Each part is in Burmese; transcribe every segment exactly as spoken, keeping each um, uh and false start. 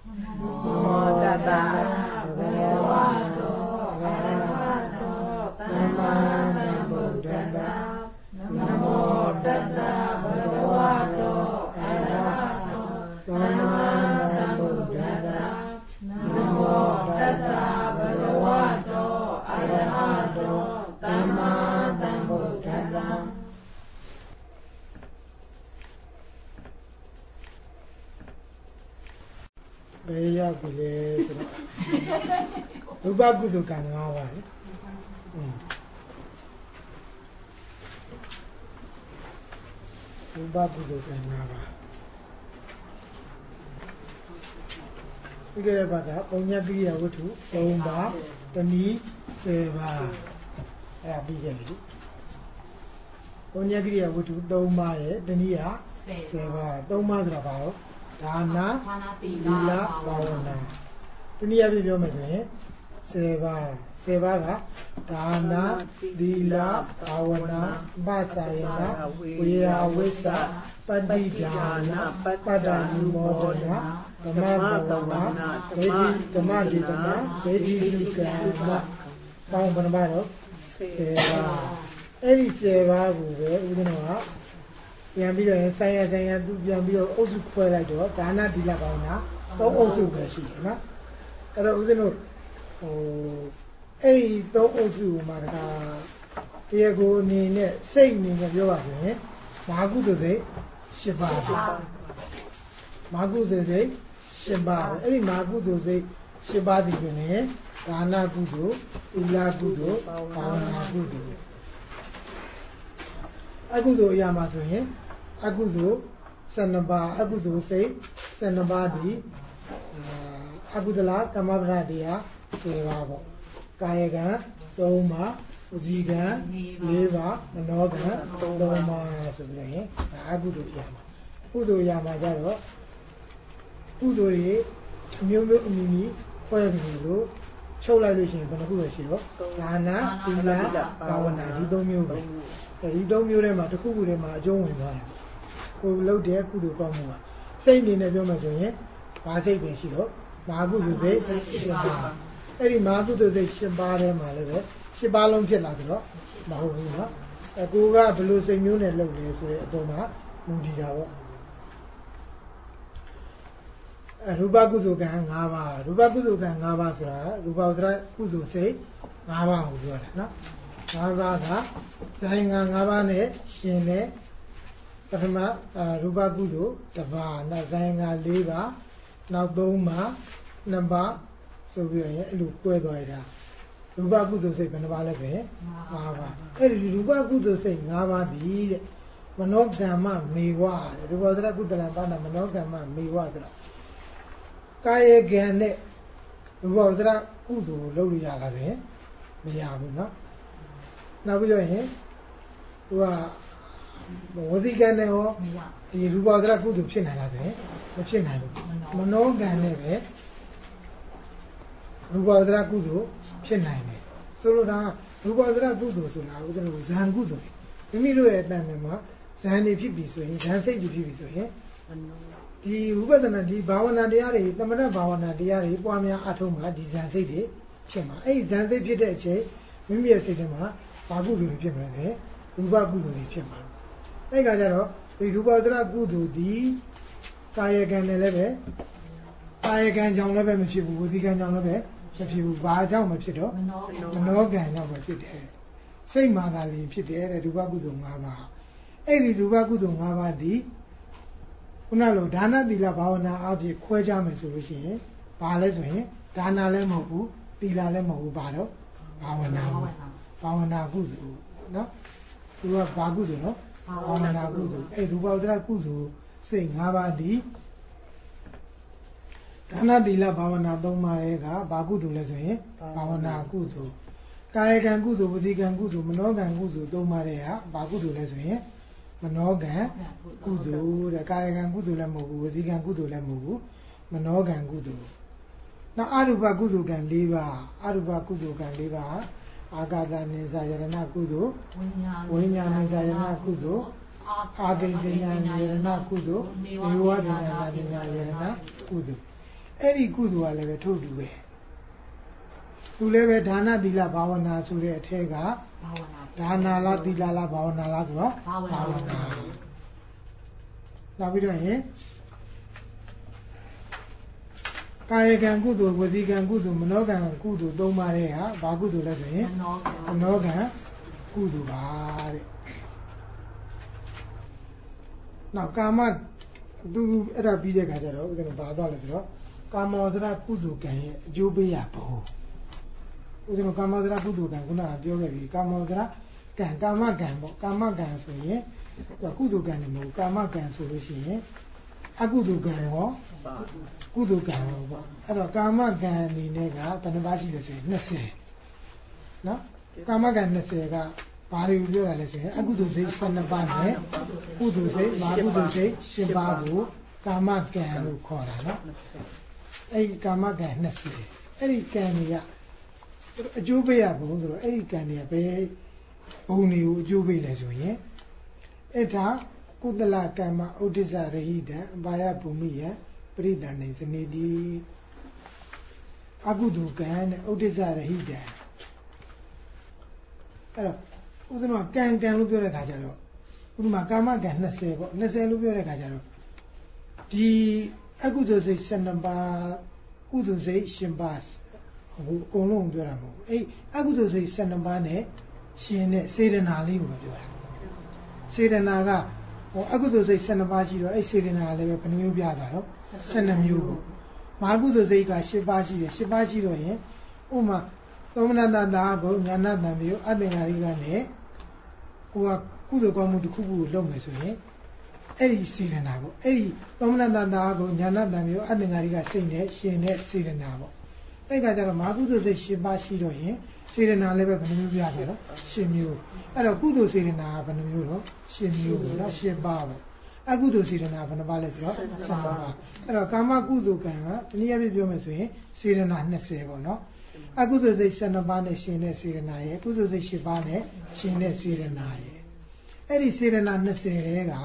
Namo Tassa Bhagavato Arahato Samma Sambuddhassa. Namo Tassa Bhagavato Arahato Samma Sambuddhassa. Namo Tassa Bhagavato Arahato Samma Sambuddhassa. Bê ya bì lê Rūpa kudu ka ngā ba Rūpa kudu ka ngā ba Ike re bata Paunya Kriya Wuttu Taum ba Tani Se ba Aya bige bi Paunya Kriya Wuttu Taum ba ye Tani ya Se ba Taum ba sura ba Dana Dila Bhavana Tuni ya bhi pyo me so yin Seva Seva ka Dana Dila Bhavana Vasayana Viya Vissa Padidhyana Padanumodana Dhamma Bhavana Vedi Dhamma Dhamma Vedi Dhamma Paung Panabaro Seva Eri Seva Gube Udanaပြန်ပြီးတော့ဆိုင်ရဆိုင်ရသူပြန်ပြီးတော့အုပ်စုခွဲလိုက်တော့ဒါနဒီလကောင်းတာသုံးအုပ်စုပဲရှိတယ်နော်အဲ့တော့ဦးဇင်းတို့ဟိုအဲ့ဒီသုံးအုပ်စုမှာတခါတရားကိုအနေနဲ့စိတ်အနေနဲ့ပြောပါဆိုရင်မာကုသိုလ်စိတ်၈ပါးမာကုသိုလ်စိတ်၈ပါးအဲ့ဒီမာကုသိုလ်စိတ်၈ပါးဒီပြင်လေဒါနကုသိုလ်သီလကုသိုလ်ဘာဝနာကုသိုလ်အကုသိုလ်အရာမှာဆိုရင်အကုသိုလ်၁၂ပါးအကုသိုလ်စိတ်၁၂ပါးဒီအကုသလကမ္မပဒတရား၁၀ပါးပေါ့ကာယကံ၃ပါးဝစီကံ၄ပါးမနောကံ၃ပါးဆိုပြီးတော့ရင်အကုသိုလ်အရာမှာကုသိုလ်အရာမှာကြတော့ကုသိုလ်တွေအမျိုးမျိုးအမည်မီဖွဲ့ပြီးလို့ချုပ်လိုက်လို့ရှိရင်ဘယ်နှခုပဲရှိတော့ဒါနသီလဘာဝနာဒီ၃မျိုးပဲဒီသုံးမျိုးထဲမှာတစ်ခုခုထဲမှာအကျုံးဝင်သွားတယ်ကိုယ်လုပ်တဲ့ကုသိုလ်ကောင်းမှုကစိတ်အနေနဲ့ပြောမှဆိုရင်ဘာစိတ်ပဲရှိတော့မာကုသိုလ်စိတ်၈ပါးအဲ့ဒီမာကုသိုလ်စိတ်၈ပါးထဲမှာလည်းပဲ၈ပါးလုံးဖြစ်လာတယ်တော့မဟုတ်ဘူးနော်အကိုကဘယ်လိုစိတ်မျိုးနဲ့လုပ်လဲဆိုတဲ့အပေါ်မှာမူတည်တာပေါ့အရူပကုသိုလ်ကံ၅ပါးရူပကုသိုလ်ကံ၅ပါးဆိုတာရူပဥဒရကုသိုလ်စိတ်၅ပါးကိုပြောတာနော်၅ပါးကဇာယင်္ဂ၅ပါးနဲ့ရှင်တဲ့ပထမရူပကုသိုလ်တစ်ပါးနောက်ဇာယင်္ဂ၄ပါးနောက်၃ပါးနှစ်ပါးဆိုပြီးရင်အဲ့လိုကွဲသွားရတာရူပကုသိုလ်စိတ်ဘယ်နှပါးလဲပဲ၅ပါးအဲ့ဒီရူပကုသိုလ်စိတ်၅ပါးဒီတဲ့မနောကမ္မမေဝတဲ့ရူပသရကုသလံပါဏမနောကမ္မမေဝဆိုတာကာယကံနဲ့ရူပသရကုသိုလ်လုပ်လို့ရတာပဲမရဘူးနော်နောက်ပြီးတော့ရင်သူကဝစီကံနဲ့ရောဒီရူပသရကုသိုလ်ဖြစ်နိုင်လားပဲမဖြစ်နိုင်ဘူးမနောကံနဲ့ပဲရူပသရကုသိုလ်ဖြစ်နိုင်တယ်ဆိုလိုတာရူပသရကုသိုလ်ဆိုတာဦးဇင်းတို့ဇန်ကုသိုလ်မိမိတို့ရဲ့အတန်ထဲမှာဇန်နေဖြစ်ပြီဆိုရင်ဇန်စိတ်ကြီးဖြစ်ပြီဆိုရင်ဒီဝိပဿနာဒီဘာဝနာတရားတွေသမထဘာဝနာတရားတွေပွားများအထုံးမှာဒီဇန်စိတ်တွေဖြစ်မှာအဲ့ဒီဇန်စိတ်ဖြစ်တဲ့အချိန်မိမိရဲ့စိတ်ထဲမှာဘာကုသိုလ်တွေဖြစ်မလဲဆိုရူပကုသိုလ်တွေဖြစ်မှာအဲ့ကကြတော့ဒီရူပသရကုသိုလ်ဒီကာယကံနဲ့လည်းပဲကာယကံကြောင့်လည်းပဲမဖြစ်ဘူးဝစီကံကြောင့်လည်းပဲမဖြစ်ဘူးဘာကြောင့်မဖြစ်တော့မနောကံကြောင့်ပဲဖြစ်တယ်စိတ်မာသာလေးဖြစ်တယ်တဲ့ရူပကုသိုလ်၅ပါးအဲ့ဒီရူပကုသိုလ်၅ပါးဒီခုနလိုဒါနသီလဘာဝနာအဖြစ်ခွဲကြမယ်ဆိုလို့ရှိရင်ဘာလဲဆိုရင်ဒါနလည်းမဟုတ်ဘူးသီလလည်းမဟုတ်ဘူးဘာတော့ဘာဝနာဘာဝနာကုသိုလ်နော်သူကဘာကုသိုလ်နော်ဘာဝနာကုသိုလ်အဲ့ရူပဥဒရကုသိုလ်စိတ်၅ပါးဒီဒါနသီလဘာဝနာ၃ပါးတွေကဘာကုသိုလ်လဲဆိုရင်ဘာဝနာကုသိုလ်ကာယကံကုသိုလ်ဝစီကံကုသိုလ်မနောကံကုသိုလ်၃ပါးတွေကဘာကုသိုလ်လဲဆိုရင်မနောကံကုသိုလ်တဲ့ကာယကံကုသိုလ်လည်းမဟုတ်ဘူးဝစီကံကုသိုလ်လည်းမဟုတ်ဘူးမနောကံကုသိုလ်နောက်အရူပကုသိုလ်ကံ၄ပါးအရူပကုသိုလ်ကံ၄ပါးအာဂတနိသယရဏကုသိုလ်ဝိညာဏနိသယရဏကုသိုလ်အာဂိဉ္စဉာယရဏကုသိုလ်ဒေဝဒိဉာဏပညာယရဏကုသိုလ်အဲ့ဒီကုသိုလ်ကလည်းပဲထို့တူပဲသူလည်းပဲဒါနသီလဘာဝနာဆိုတဲ့အထက်ကဘာဝနာဒါနာလားသီလလားဘာဝနာလားဆိုတော့ဘာဝနာနောက်ပြီးတော့ရင်ကာယကံကုသိုလ်ဝစီကံကုသိုလ်မနောကံကုသိုလ်သုံးပါးတဲ့ဟာဘာကုသိုလ်လဲဆိုရင်မနောကံကုသိုလ်ပါတဲ့နောက်ကာမသူအဲ့ဒါပြီးတဲ့ခါကျတော့ဦးဇင်းဘာသွားလဲဆိုတော့ကာမောစရကုသိုလ်ကံရဲ့အကျိုးပေးရဖို့ဦးဇင်းကာမောစရကုသိုလ်ကံခုနကပြောခဲ့ပြီကာမောစရကံကာမကံပေါ့ကာမကံဆိုရင်သူကုသိုလ်ကံနေမဟုတ်ကာမကံဆိုလို့ရှိရင်အကုသိုလ်ကံရောကုသိုလ်ကံရောပေါ့အဲ့တော့ကာမကံအနေနဲ့ကဘယ်နှပါးရှိလဲဆိုရင်၂၀နော်ကာမကံ၂၀ကဘာတွေကိုပြောတာလဲဆိုရင်အကုသိုလ်စိတ်၁၂ပါးနဲ့ကုသိုလ်စိတ်မကုသိုလ်စိတ်၈ပါးကိုကာမကံလို့ခေါ်တာနော်အဲ့ဒီကာမကံ၂၀အဲ့ဒီကံတွေကအကျိုးပေးရဘုံဆိုတော့အဲ့ဒီကံတွေကဘယ်ဘုံတွေကိုအကျိုးပေးလဲဆိုရင်အဲ့ဒါကုသလကမ္မဥဒိစ္စရဟိတံအဘာယဘူမိယပရိဒဏ္ဍိစနေတိအကုသိုလ်ကံနဲ့ဥဒိစ္စရဟိတံအဲ့တော့ဥစဉ်ကကံကံလို့ပြောတဲ့ခါကျတော့ဥပမာကာမကံ၂၀ပေါ့၂၀လို့ပြောတဲ့ခါကျတော့ဒီအကုသိုလ်စိတ်၁၂ပါးကုသိုလ်စိတ်၈ပါးဟိုအကုန်လုံးပြောတာမဟုတ်ဘူးအဲ့အကုသိုလ်စိတ်၁၂ပါးနဲ့ရှင်တဲ့စေတနာလေးကိုပဲပြောတာစေတနာကဟိုအကုသိုလ်စိတ်၁၂ပါးရှိတော့အဲ့စေတနာလည်းပဲဘယ်နှမျိုးပြတာတော့၁၂မျိုးပေါ့မဟာကုသိုလ်စိတ်က၈ပါးရှိတယ်၈ပါးရှိတော့ရင်ဥမာသောမနတတာကိုညာနာတံမျိုးအတ္တငါရိကနဲ့ကိုကကုသိုလ်ကောင်းမှုတစ်ခုခုကိုလုပ်မယ်ဆိုရင်အဲ့ဒီစေတနာပေါ့အဲ့ဒီသောမနတတာကိုညာနာတံမျိုးအတ္တငါရိကစိတ်နဲ့ရှင်တဲ့စေတနာပေါ့အဲ့ကကြတော့မဟာကုသိုလ်စိတ်၈ပါးရှိတော့ရင်စေတနာလည်းပဲဘယ်နှမျိုးပြရလဲတော့၈မျိုးအဲ့တော့ကုသိုလ်စေတနာကဘယ်နှမျိုးတော့၈မျိုးပေါ့နော်၈ပါးပေါ့အကုသိုလ်စေတနာဘယ်နှပါလဲဆိုတော့၁၂ပါးအဲ့တော့ကာမကုသိုလ်ကံကတနည်းအားဖြင့်ပြောမယ်ဆိုရင်စေတနာ၂၀ပေါ့နော်အကုသိုလ်စိတ်၁၂ပါးနဲ့ရှင်တဲ့စေတနာရဲ့ကုသိုလ်စိတ်၈ပါးနဲ့ရှင်တဲ့စေတနာရဲ့အဲ့ဒီစေတနာ၂၀တဲက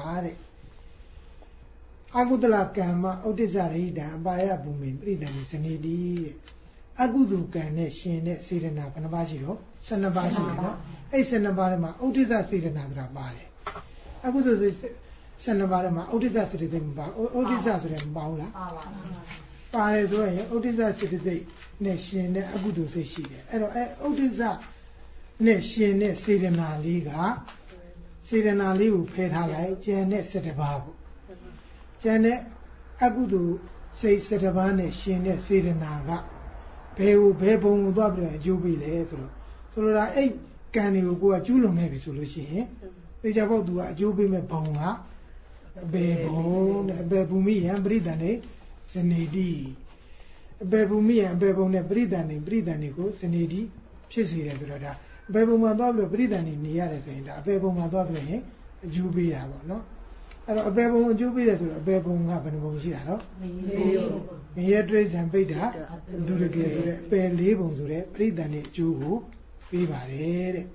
တဲ့အကုသလကံမဥဒိစ္စရဟိတံအပါယဘူမိပရိဒဏ္ဍိစနေတိတဲ့အကုသိုလ်ကံနဲ့ရှင်တဲ့စေတနာဘယ်နှပါးရှိတော့၁၂ပါးရှိတယ်နော်အဲ့၁၂ပါးထဲမှာဥဒိစ္စစေတနာဆိုတာပါတယ်အကုသိုလ်စိတ်၁၂ပါးထဲမှာဥဒိစ္စစေတသိက်မပါဥဒိစ္စဆိုတယ်မပါဘူးလားပါပါပါတယ်ဆိုရင်ဥဒိစ္စစေတသိက်နဲ့ရှင်တဲ့အကုသိုလ်စိတ်ရှိတယ်အဲ့တော့အဲဥဒိစ္စနဲ့ရှင်တဲ့စေတနာလေးကစေတနာလေးကိုဖယ်ထားလိုက်ကျန်တဲ့၁၁ပါးပေါ့ကျန်တဲ့အကုသိုလ်စိတ်၁၁ပါးနဲ့ရှင်တဲ့စေတနာကဘယ်ကိုဘယ်ဘုံကိုသွားပြီးတော့အကျိုးပေးလဲဆိုတော့ဆိုလိုတာအဲ့ကံတွေကိုကိုကကျူးလွန်ခဲ့ပြီဆိုလို့ရှိရင်သေချာပေါက်သူကအကျိုးပေးမဲ့ဘုံကအဘေဘုံနဲ့အဘေဘူမိယံပရိဒဏ္ဍိဇနေတိအဘေဘူမိယံအဘေဘုံနဲ့ပရိဒဏ္ဍိပရိဒဏ္ဍိကိုဇနေတိဖြစ်စေတယ်ဆိုတော့ဒါအဘေဘုံမှာသွားပြီးတော့ပရိဒဏ္ဍိနေရတယ်ဆိုရင်ဒါအဘေဘုံမှာသွားပြီးရင်အကျိုးပေးတာပေါ့နော်အဲ့တော့အဘေဘုံအကျိုးပေးတယ်ဆိုတော့အဘေဘုံကဘယ်နှဘုံရှိတာတော့မရတရိဇံပိဋ္ဌာဒုရကေဆိုတဲ့အပေလေးပုံဆိုတဲ့ပရိသတ်နဲ့အကျိုးကိုပေးပါတယ်တဲ့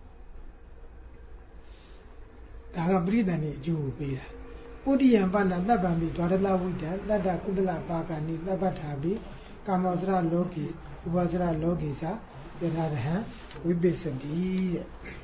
ဒါကပရိသတ်နဲ့အကျိုးကိုပေးတာပုဒ္ဓိယံပဏ္ဏသဗ္ဗံပိဒွါရတဝိတံတတ္တကုသလပါကဏိသဗ္ဗထာပိကာမောစရလောကေဥပစရလောကေသယထာရဟံဝိပစ္စတိတဲ့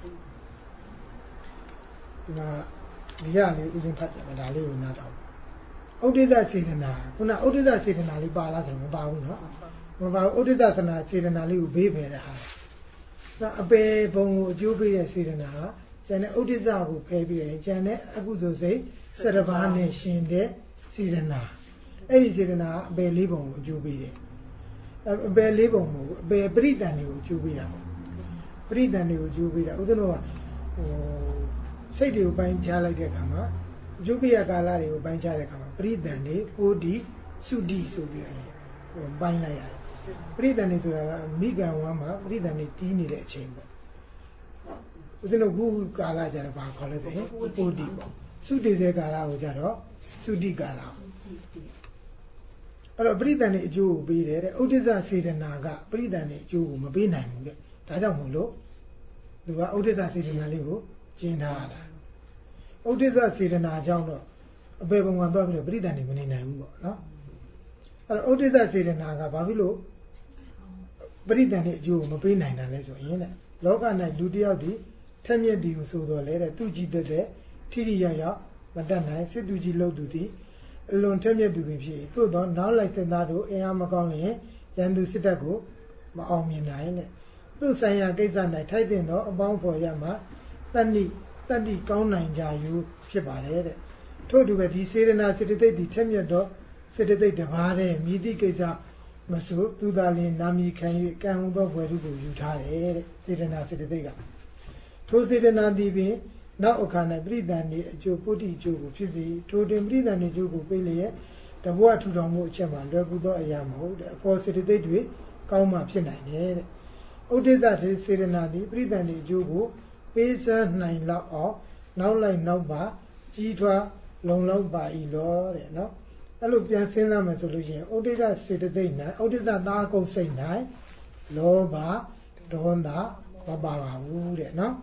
ဒီမှာဒီရလေးဥစဉ်ဖတ်ကြတယ်ဒါလေးကိုနားထောင်ဥဒိစ္စစေတနာခုနဥဒိစ္စစေတနာလေးပါလားဆိုတော့မပါဘူးเนาะမပါဘူးဥဒိစ္စသနာစေတနာလေးကိုဘေးဖယ်တဲ့ဟာဒါအပေဘုံကိုအကျိုးပေးတဲ့စေတနာဟာကျန်တဲ့ဥဒိစ္စကိုဖယ်ပြီးရင်ကျန်တဲ့အကုသိုလ်စိတ်၁၁ပါးနဲ့ရှင်တဲ့စေတနာအဲ့ဒီစေတနာအပေလေးဘုံကိုအကျိုးပေးတယ်အပေလေးဘုံကိုအပေပရိသန်တွေကိုအကျိုးပေးတာပေါ့ပရိသန်တွေကိုအကျိုးပေးတာဥစဉ်တော့ဟိုစိတ်တွေကိုပိုင်းခြားလိုက်တဲ့အခါမှာအကျိုးပေးရကာလတွေကိုပိုင်းခြားတဲ့အခါမှာပရိသန်တွေပိုဒီစုဒီဆိုပြီးတော့ပိုင်းလိုက်ရတယ်ပရိသန်တွေဆိုတာကမိဂံဝမ်းမှာပရိသန်တွေတီးနေတဲ့အချိန်ပေါ့ဦးဇင်းတို့ခုကာလကြတော့ဘာခေါ်လဲဆိုရင်ပိုဒီပေါ့စုတည်တဲ့ကာလကိုကြတော့စုဒီကာလအဲ့တော့ပရိသန်တွေအကျိုးကိုပေးတယ်တဲ့ဥဒိစ္စစေတနာကပရိသန်တွေအကျိုးကိုမပေးနိုင်ဘူးတဲ့ဒါကြောင့်မို့လို့သူကဥဒိစ္စစေတနာလေးကိုကျင်းထားတာဥဒိစ္စစေတနာကြောင့်တော့အပေပုံကသွားပြီးတော့ပရိသန်တွေမနေနိုင်ဘူးပေါ့နော်အဲ့တော့ဥဒိစ္စစေတနာကဘာဖြစ်လို့ပရိသန်ရဲ့အကျိုးကိုမပေးနိုင်တာလဲဆိုရင်တဲ့လောက၌လူတစ်ယောက်ဒီထက်မြက်သည်ကိုဆိုတော်လဲတဲ့သူကြည်တတ်တဲ့ထိထိရောက်ရောက်မတတ်နိုင်စစ်သူကြီးလှုပ်သူသည်အလွန်ထက်မြက်သူပင်ဖြစ်သို့သောနောက်လိုက်စစ်သားတို့အင်အားမကောင်းလျင်ရန်သူစစ်တပ်ကိုမအောင်မြင်နိုင်တဲ့သူဆိုင်ရာကိစ္စ၌ထိုက်တဲ့သောအပေါင်းဖော်ရမှာတဏှိတတ္တိကောင်းနိုင်ကြယူဖြစ်ပါတယ်တဲ့ထို့တူပဲဒီစေရနာစေတသိက်ဒီထက်မြက်သောစေတသိက်တစ်ပါးတဲ့မြည်သည့်ကိစ္စမဆိုသူသာလျှင်နာမည်ခံ၍ကံဟုသောဘွယ်ထုကိုယူထားတယ်တဲ့စေရနာစေတသိက်ကထိုစေရနာသည်ပင်နောက်အခါ၌ပြိတ္တန်၏အကျိုးပုတ္တိအကျိုးကိုဖြစ်စေထိုတွင်ပြိတ္တန်၏အကျိုးကိုပေးလျက်တဘဝထူထောင်မှုအချက်မှာလွယ်ကူသောအရာမဟုတ်တဲ့အဖို့စေတသိက်တွေကောင်းမှဖြစ်နိုင်တယ်တဲ့ဥဒိစ္စစေရနာသည်ပြိတ္တန်၏အကျိုးကိုပေးစမ်းနိုင်လောက်အောင်နောက်လိုက်နောက်ပါကြီးထွားလုံလောက်ပါ၏လောတဲ့နော်အဲ့လိုပြန်စဉ်းစားမယ်ဆိုလို့ရှိရင်ဥဒိစ္စစေတသိက်၌ဥဒိစ္စသာကုတ်စိတ်၌လောဘဒေါသမပါပါဘူးတဲ့နော်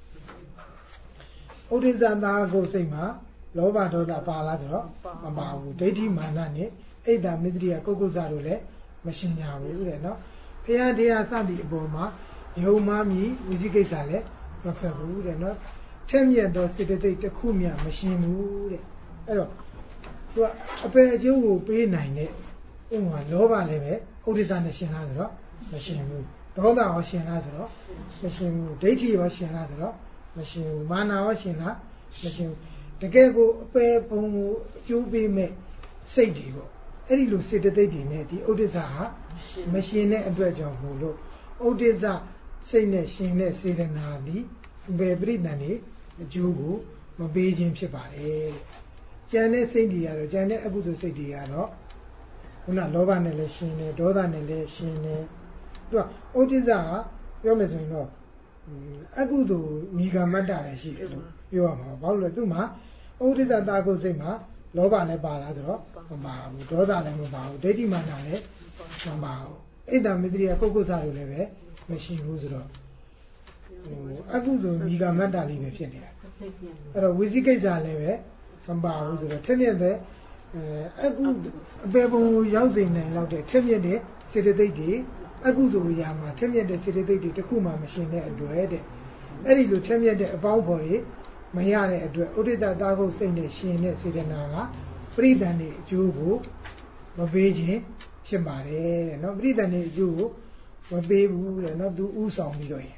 ဥဒိစ္စသာကုတ်စိတ်မှာလောဘဒေါသပါလားဆိုတော့မပါဘူးဒိဋ္ဌိမာနနဲ့အိတ်တာမစ္စရိယကုက္ကုစတို့လည်းမရှင်းကြဘူးတဲ့နော်ဘုရားတရားစသည့်အပေါ်မှာယုံမှမြည်ဝိသိကိစ္စလည်းမဖက်ဘူးတဲ့နော်ထက်မြက်သောစေတသိက်တစ်ခုမှမရှင်းဘူးတဲ့အဲ့တော့သူကအပေအကျိုးကိုပေးနိုင်တဲ့ဥပမာလောဘလည်းပဲဥဒိစ္စနဲ့ရှင်းလားဆိုတော့မရှင်းဘူးဒေါသရောရှင်းလားဆိုတော့မရှင်းဘူးဒိဋ္ဌိရောရှင်းလားဆိုတော့မရှင်းဘူးမာနရောရှင်းလားမရှင်းဘူးတကယ်ကိုအပေပုံကိုအကျိုးပေးမဲ့စိတ်တွေပေါ့အဲ့ဒီလိုစေတသိက်တွေနဲ့ဒီဥဒိစ္စဟာမရှင်းတဲ့အတွက်ကြောင့်မို့လို့ဥဒိစ္စစိတ်နဲ့ရှင်တဲ့စေတနာသည်အပေပရိသန်နေအကျိုးကိုမပေးခြင်းဖြစ်ပါတယ်ကျန်တဲ့စိတ်တွေကတော့ကျန်တဲ့အကုသိုလ်စိတ်တွေကတော့ခုနလောဘနဲ့လည်းရှင်တယ်ဒေါသနဲ့လည်းရှင်တယ်သူကဥဒိစ္စကပြောမယ်ဆိုရင်တော့အကုသိုလ်မိဂမတ္တလည်းရှိတယ်လို့ပြောရမှာဘာလို့လဲသူမှဥဒိစ္စတာကုစိတ်မှာလောဘလည်းပါလားဆိုတော့မပါဘူးဒေါသလည်းမပါဘူးဒိဋ္ဌိမာနလည်းမပါဘူးအိတ်တမစ္စရိယကုက္ကုစတို့လည်းပဲမရှိဘူးဆိုတော့အကုသိုလ်မိဂမတ္တလေးပဲဖြစ်နေတာအဲ့တော့ဝိသိကိစ္စလည်းပဲမပါဘူးဆိုတော့ထက်မြက်တဲ့အဲအကုအပေပုံကိုရောက်စေနိုင်လောက်တဲ့ထက်မြက်တဲ့စေတသိက်တွေအကုသိုလ်ရာမှာထက်မြက်တဲ့စေတသိက်တွေတစ်ခုမှမရှင်တဲ့အတွက်တဲ့အဲ့ဒီလိုထက်မြက်တဲ့အပေါင်းဖော်တွေမရတဲ့အတွက်ဥဒိတတာကုတ်စိတ်နဲ့ရှင်တဲ့စေတနာကပရိသန်တွေအကျိုးကိုမပေးခြင်းဖြစ်ပါတယ်တဲ့နော်ပရိသန်တွေအကျိုးကိုမပေးဘူးတဲ့နော်သူဥဆောင်ပြီးတော့ရင်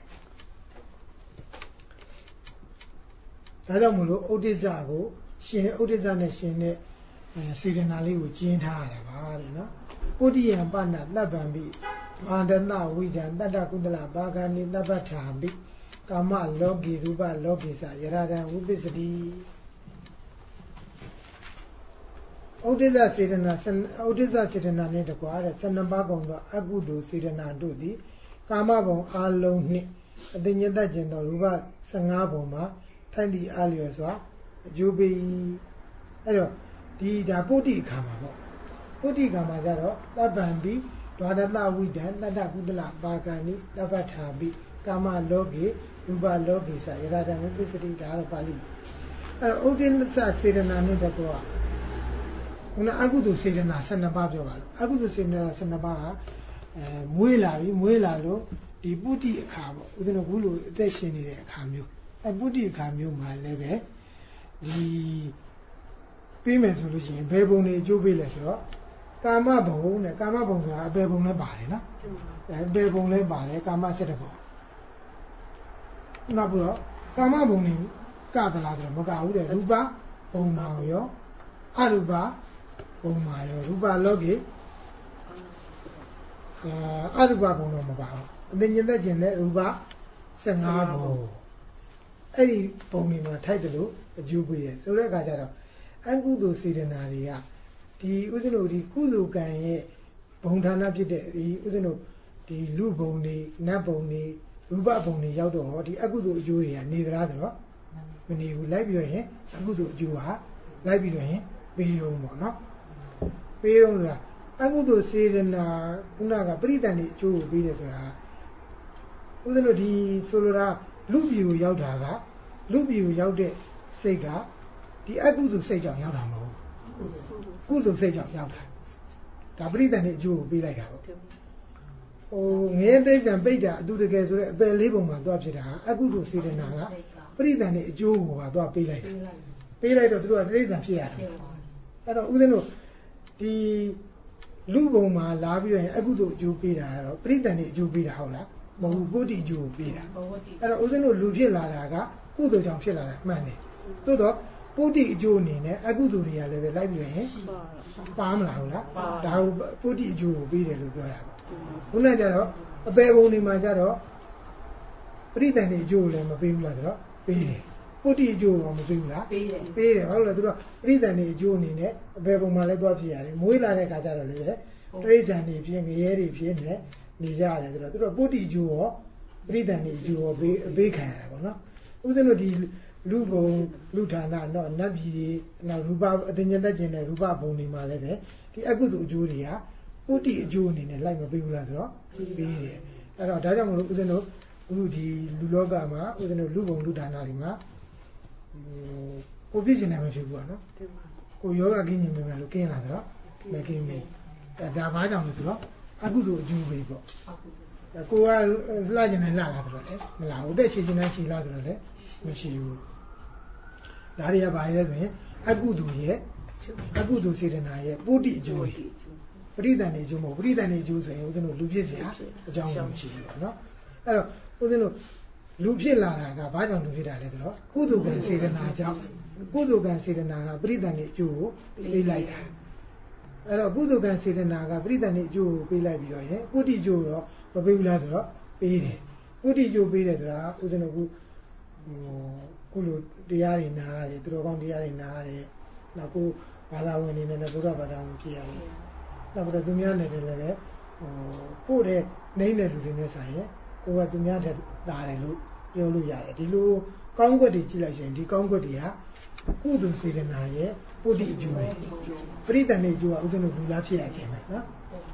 ဒါကြောင့်မလို့ဥဒိစ္စကိုရှင်ဥဒိစ္စနဲ့ရှင်တဲ့စေတနာလေးကိုကျင်းထားရတာပါတဲ့နော်ပုဒ္ဓိယံပဏ္ဏသဗ္ဗံပိဘာဒနဝိဒံတတ္တကုသလဘာဂာနိသဗ္ဗထာပိကာမလောကီရူပလောကီစယရဒံဝိပစ္စတိဥဒိစ္စစေတနာဥဒိစ္စစေတနာနဲ့တကွာတဲ့ဆယ်နှစ်ပါးကုန်သောအကုသိုလ်စေတနာတို့သည်ကာမဘုံအာလုံးနှင့်အတ္တညတ္တကျင်သောရူပဆယ်ငါးဘုံမှာထိုက်သည့်အားလျော်စွာအကျိုးပေးအဲ့တော့ဒီဒါပုဒ္ဓိအခါမှာပေါ့ပုဒ္ဓိအခါမှာကျတော့တပ္ပံပိဒွါဒတဝိဒံတတ္တကုသလပါကဏိတပ္ပထာပိကာမလောကေရူပလောကေစယရဒံဝိပစ္စတိဒါတော့ပါဠိအဲ့တော့ဥဒိစ္စစေတနာနဲ့တကွာခုနအကုသိုလ်စေတနာဆယ်နှစ်ပါးပြောပါလို့အကုသိုလ်စေတနာဆယ်နှစ်ပါးကအဲမွေးလာပြီမွေးလာလို့ဒီပုဒ္ဓိအခါပေါ့ဦးဇင်းတို့ဘူးလို့အသက်ရှင်နေတဲ့အခါမျိုးအဲပုဒ္ဓိအခါမျိုးမှာလည်းပဲဒီပြီးမယ်ဆိုလို့ရှိရင်ဘယ်ပုံတွေအကျိုးပေးလဲဆိုတော့ကာမဘုံနဲ့ကာမဘုံဆိုတာအပေဘုံလည်းပါတယ်နော်အဲအပေဘုံလည်းပါတယ်ကာမဆက်တဲ့ဘုံနောက်ပြီးတော့ကာမဘုံနေကသလားဆိုတော့မကဘူးတဲ့ရူပဘုံမှာရောအရူပဘုံမှာရောရူပလောကေအဲအရူပဘုံတော့မပါဘူးအသိဉာဏ်သက်ကျင်တဲ့ရူပဆယ်ငါးဘုံအဲ့ဒီဘုံတွေမှာထိုက်တယ်လို့အကျိုးပေးတယ်ဆိုတဲ့အခါကျတော့အကုသိုလ်စေတနာတွေကဒီဥစ္စနိုဒီကုသိုလ်ကံရဲ့ဘုံဌာနဖြစ်တဲ့ဒီဥစ္စနိုဒီလူဘုံတွေနတ်ဘုံတွေရူပဘုံတွေရောက်တော့ဟောဒီအကုသိုလ်အကျိုးတွေကနေသလားဆိုတော့မနေဘူးလိုက်ပြီးတော့ရင်အကုသိုလ်အကျိုးဟာလိုက်ပြီးတော့ရင်ပေးတော့ပေါ့နော်ပေးတော့ဆိုတာအကုသိုလ်စေတနာခုနကပရိသန်တွေအကျိုးကိုပေးတယ်ဆိုတာဥစ္စနိုဒီဆိုလိုတာလူပြည်ကိုရောက်တာကလူပြည်ကိုရောက်တဲ့စိတ်ကဒီအကုသိုလ်စိတ်ကြောင့်ရောက်တာမဟုတ်ဘူးကုသိုလ်စိတ်ကြောင့်ရောက်တာဒါပရိသတ်နဲ့အကျိုးကိုပေးလိုက်တာပေါ့ဟိုငရဲတိစ္ဆာန်ပိတ်တာအတူတကယ်ဆိုတော့အပယ်လေးပုံမှာသွားဖြစ်တာအကုသိုလ်စေတနာကပရိသတ်နဲ့အကျိုးကိုပါသွားပေးလိုက်တာပေးလိုက်တော့သူတို့ကတိစ္ဆာန်ဖြစ်ရတယ်အဲ့တော့ဦးဇင်းတို့ဒီလူပုံမှာလာပြီးတော့အကုသိုလ်အကျိုးပေးတာကတော့ပရိသတ်နဲ့အကျိုးပေးတာဟုတ်လားမဟုတ်ဘူးပုဒ်တိအကျိုးကိုပေးတာအဲ့တော့ဦးဇင်းတို့လူဖြစ်လာတာကကုသိုလ်ကြောင့်ဖြစ်လာတာမှန်တယ်သို့တော့ပုဒ်တိအကျိုးအနေနဲ့အကုသိုလ်တွေကလည်းပဲလိုက်ပြီးရင်ပါမလားဟုတ်လားဒါကိုပုဒ်တိအကျိုးကိုပေးတယ်လို့ပြောတာပေါ့ခုနကကျတော့အပေပုံတွေမှာကျတော့ပရိသတ်နဲ့အကျိုးကိုလည်းမပေးဘူးလားဆိုတော့ပေးတယ်ပုဒ်တိအကျိုးကိုမပေးဘူးလားပေးတယ်ပေးတယ်ဟုတ်လားသူတို့ပရိသတ်နဲ့အကျိုးအနေနဲ့အပေပုံမှာလည်းသွားဖြစ်ရတယ်မွေးလာတဲ့ခါကျတော့လည်းပဲတရိစ္ဆာန်တွေဖြစ်ငရဲတွေဖြစ်နေနေကြရတယ်ဆိုတော့သူတို့ပုဒ်တိအကျိုးရောပရိသတ်နဲ့အကျိုးရောပေးပေးခံရတာပေါ့နော်ဦးဇင်းတို့ဒီလူဘုံလူဌာနတော့နတ်ပြည်တွေနောက်ရူပအတင်ညသက်ကျင်တဲ့ရူပဘုံတွေမှာလည်းပဲဒီအကုသိုလ်အကျိုးတွေကပုဒ်တိအကျိုးအနေနဲ့လိုက်မပေးဘူးလားဆိုတော့ပေးတယ်အဲ့တော့ဒါကြောင့်မလို့ဦးဇင်းတို့အခုဒီလူလောကမှာဦးဇင်းတို့လူဘုံလူဌာနတွေမှာကိုပြည့်စင်တယ်မဖြစ်ဘူးပေါ့နော်ကိုယောဂကင်းနေမယ်လို့ကင်းလာဆိုတော့မကင်းဘူးအဲဒါဘာကြောင့်လဲဆိုတော့အကုသိုလ်အကျိုးပဲပေါ့ကိုကလှကျင်နေလှလာဆိုတော့လေမလာဘူးတဲ့ရှည်ရှည်နဲ့ရှည်လာဆိုတော့လေမရှိဘူးဒါတွေကဘာလဲဆိုရင်အကုသိုလ်ရဲ့အကုသိုလ်စေတနာရဲ့ပုဒ်တိအကျိုးပရိသတ်နေအကျိုးမဟုတ်ပရိသတ်နေအကျိုးဆိုရင်ဦးဇင်းတို့လူဖြစ်เสียအကြောင်းမရှိဘူးပေါ့နော်အဲ့တော့ဦးဇင်းတို့လူဖြစ်လာတာကဘာကြောင့်လူဖြစ်တာလဲဆိုတော့ကုသိုလ်ကံစေတနာကြောင့်ကုသိုလ်ကံစေတနာကပရိသတ်နေအကျိုးကိုပေးလိုက်တာအဲ့တော့ကုသိုလ်ကံစေတနာကပရိသတ်နေအကျိုးကိုပေးလိုက်ပြီးတော့ရင်ပုဒ်တိအကျိုးတော့မပေးဘူးလားဆိုတော့ပေးတယ်ပုဒ်တိအကျိုးပေးတယ်ဆိုတာဦးဇင်းတို့ကဟိုခုလိုတရားတွေနားရတယ်သူတော်ကောင်းတရားတွေနားရတယ်နောက်ကိုဘာသာဝင်နေနဲ့ဘုရားဘာသာဝင်ဖြစ်ရတယ်နောက်ပြီးတော့သူများနေတယ်လည်းပဲဟိုပို့တဲ့နေတဲ့လူတွေနဲ့ဆိုင်ရင်ကိုကသူများတဲ့တာတယ်လို့ပြောလို့ရတယ်ဒီလိုကောင်းကွက်တွေကြည့်လိုက်ရင်ဒီကောင်းကွက်တွေကကုသိုလ်စေတနာရဲ့ပုဒ်တိအကျိုးပရိသတ်နေအကျိုးကဥစဉ်လို့လူလားဖြစ်ရခြင်းပဲနော်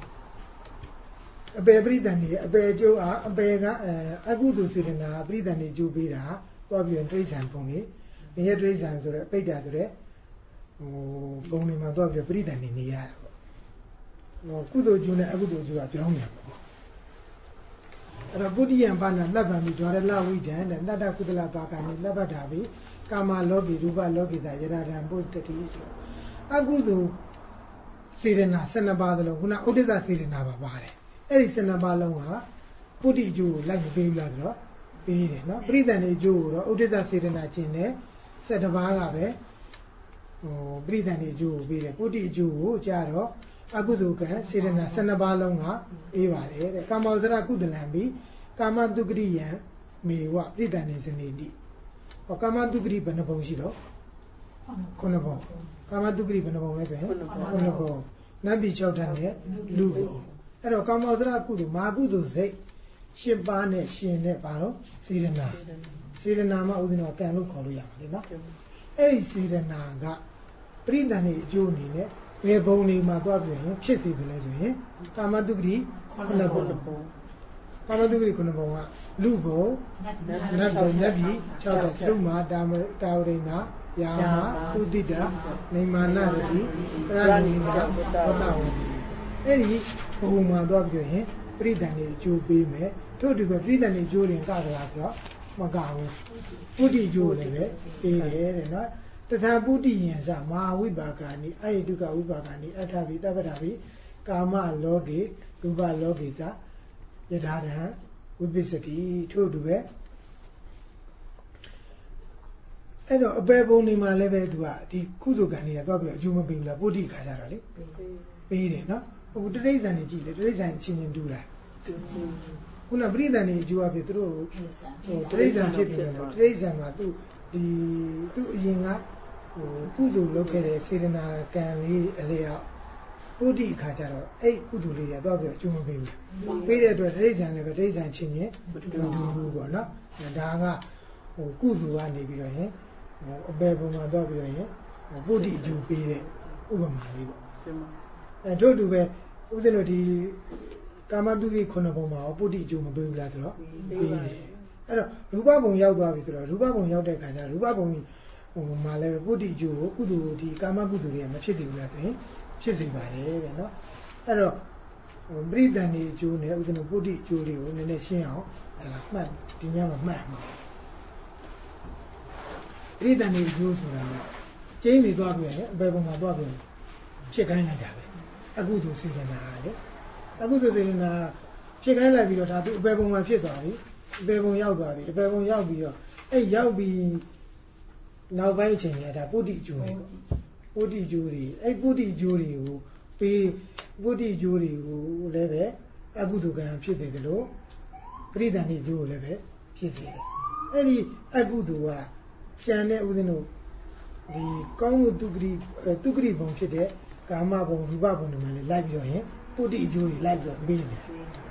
အပေပရိသတ်နေအပေအကျိုးအားအပေကအအကုသိုလ်စေတနာပရိသတ်နေအကျိုးပေးတာသွားပြီးရင်တိရစ္ဆာန်ပုံနေငရဲတိရစ္ဆာန်ဆိုတော့ပိတ်တာဆိုတော့ဟိုပုံနေမှာသွားပြီးပရိသတ်နေနေရတာပေါ့ဟိုကုသိုလ်ကျိုးနဲ့အကုသိုလ်ကျိုးကပြောင်းနေပါပေါ့အဲ့တော့ပုဒ္ဓိယံဘာနာလက်ဗံပြီးဒွါရလဝိဒံတဲ့တတ္တကုသလပါကံနေလက်ဗတာပြီးကာမလောဘီရူပလောကိတာယရဒံပုတ္တိဆိုအကုသိုလ်စေတနာ၁၂ပါးသလုံးခုနဥဒိစ္စစေတနာပါပါတယ်အဲ့ဒီ၁၂ပါးလုံးကပုဒ္ဓိအကျိုးကိုလိုက်မပေးဘူးလားဆိုတော့ပေးတယ်နော်ပရိသတ်နေအကျိုးကိုတော့ဥဒိစ္စစေတနာကျင့်တယ်၁၁ပါးကပဲဟိုပရိသတ်နေအကျိုးကိုပေးတယ်ပုဒ္ဓိအကျိုးကိုကြတော့အကုသိုလ်ကံစေတနာ၁၂ပါးလုံးကပေးပါတယ်တဲ့ကာမောဇရကုသလံပြီးကာမတုဂရိယံမေဝပရိသတ်နေစနေတိဟောကာမတုဂရိဘယ်နှပုံရှိတော့ခုနှစ်ပုံကာမတုဂရိဘယ်နှပုံလဲဆိုရင်ခုနှစ်ပုံနတ်ပြည်၆တန်းနဲ့လူပုံအဲ့တော့ကာမောဇရကုသိုလ်မာကုသိုလ်စိတ်ရှင်းပါးနဲ့ရှင်နဲ့ပါတော့စေတနာစေတနာမှာဥစဉ်တော့ကံလို့ခေါ်လို့ရပါလေနော်အဲ့ဒီစေတနာကပရိသတ်နေအကျိုးအနေနဲ့ဘယ်ဘုံနေမှာသွားပြန်ရင်ဖြစ်စီတယ်လဲဆိုရင်ကာမတုဂရိခုနှစ်ပုံကာမတုဂရိခုနှစ်ပုံကလူဘုံနတ်ဘုံနတ်ပြည်၆တဲ့သုမာတာမတာဝရိနာယာမသုတိတနေမာနရတိပရဏိမဝတ္တဝတိအဲ့ဒီဘုံမှာသွားပြန်ရင်ပရိသတ်နေအကျိုးပေးမယ်ထို့တူပဲပရိသတ်နေအကျိုးရင်ကကြလားဆိုတော့မကဘူးပုဒ်တိအကျိုးလည်းပဲပေးတယ်တဲ့နော်တထာပုဒ္ဓိယံစမဟာဝိပါကာနိအယိတုကဝိပါကာနိအထဘိတပ္ပတာဘိကာမလောကေရူပလောကေသယထာရဟဝိပစ္စတိထို့တူပဲအဲ့တော့အပေပုံနေမှာလည်းပဲသူကဒီကုသိုလ်ကံတွေကသွားပြီးတော့အကျိုးမပေးဘူးလားပုဒ်တိခါကြတော့လေပေးတယ်နော်ဟိုတရိစ္ဆာန်နေကြည့်လေတရိစ္ဆာန်ချင်းချင်းတူလားခုနပရိသတ်နေအကျိုးအဖြစ်သူတို့ဟိုတရိစ္ဆာန်ဖြစ်ပြီလို့တရိစ္ဆာန်မှာသူဒီသူအရင်ကဟိုကုသိုလ်လုပ်ခဲ့တဲ့စေတနာကံလေးအလျောက်ပုဒ်တိအခါကျတော့အဲ့ကုသိုလ်လေးတွေတော့ပြီးတော့အကျိုးမပေးဘူးပေးတဲ့အတွက်တရိစ္ဆာန်လည်းပဲတရိစ္ဆာန်ချင်းချင်းမတူဘူးပေါ့နော်ဒါကဟိုကုသိုလ်ကနေပြီးတော့ရင်ဟိုအပေပုံမှာတော့ပြီးတော့ရင်ပုဒ်တိအကျိုးပေးတဲ့ဥပမာလေးပေါ့အဲတို့တူပဲဥစဉ်တို့ဒီကာမတုရိခုနှစ်ပုံမှာပုဒ်တိအကျိုးမပေးဘူးလားဆိုတော့ပေးတယ်အဲ့တော့ရူပဘုံရောက်သွားပြီဆိုတော့ရူပဘုံရောက်တဲ့ခါကျရူပဘုံဟိုမှာလည်းပုဒ်တိအကျိုးကိုကုသိုလ်ဒီကာမကုသိုလ်တွေကမဖြစ်သေးဘူးလားဆိုရင်ဖြစ်စေပါတယ်တဲ့နော်အဲအဲ့တော့ပရိသန်နေအကျိုးနဲ့ဥဒ္ဒနပုဒ္ဓိအကျိုးတွေကိုနည်းနည်းရှင်းအောင်အဲ့ဒါမှတ်ဒီညမှာမှတ်မှာပရိသန်နေအကျိုးဆိုတာကကျင်းနေသွားပြန်အပေပုံမှာသွားပြန်ဖြစ်ခိုင်းလိုက်တာပဲအကုသိုလ်စေတနာလေအကုသိုလ်စေတနာဖြစ်ခိုင်းလိုက်ပြီးတော့ဒါသူအပေပုံမှာဖြစ်သွားပြီအပေပုံရောက်သွားပြီအပေပုံရောက်ပြီးတော့အဲ့ရောက်ပြီးနောက်ပိုင်းအချိန်ကဒါပုဒ္ဓိအကျိုးတွေပုဒ္ဓိအကျိုးတွေအဲ့ပုဒ္ဓိအကျိုးတွေကိုပေးပုဒ္ဓိအကျိုးတွေကိုလည်းပဲအကုသိုလ်ကံဖြစ်နေတယ်လို့ပရိသန်နေအကျိုးကိုလည်းပဲဖြစ်စေတယ်အဲ့ဒီအကုသိုလ်ကပြန်တဲ့ဥစဉ်တို့ဒီကောင်းမှုတုဂရိတုဂရိဘုံဖြစ်တဲ့ကာမဘုံရူပဘုံတွေမှာလည်းလိုက်ပြီးတော့ရင်ပုဒ္ဓိအကျိုးတွေလိုက်ပြီးတော့ပေးတယ်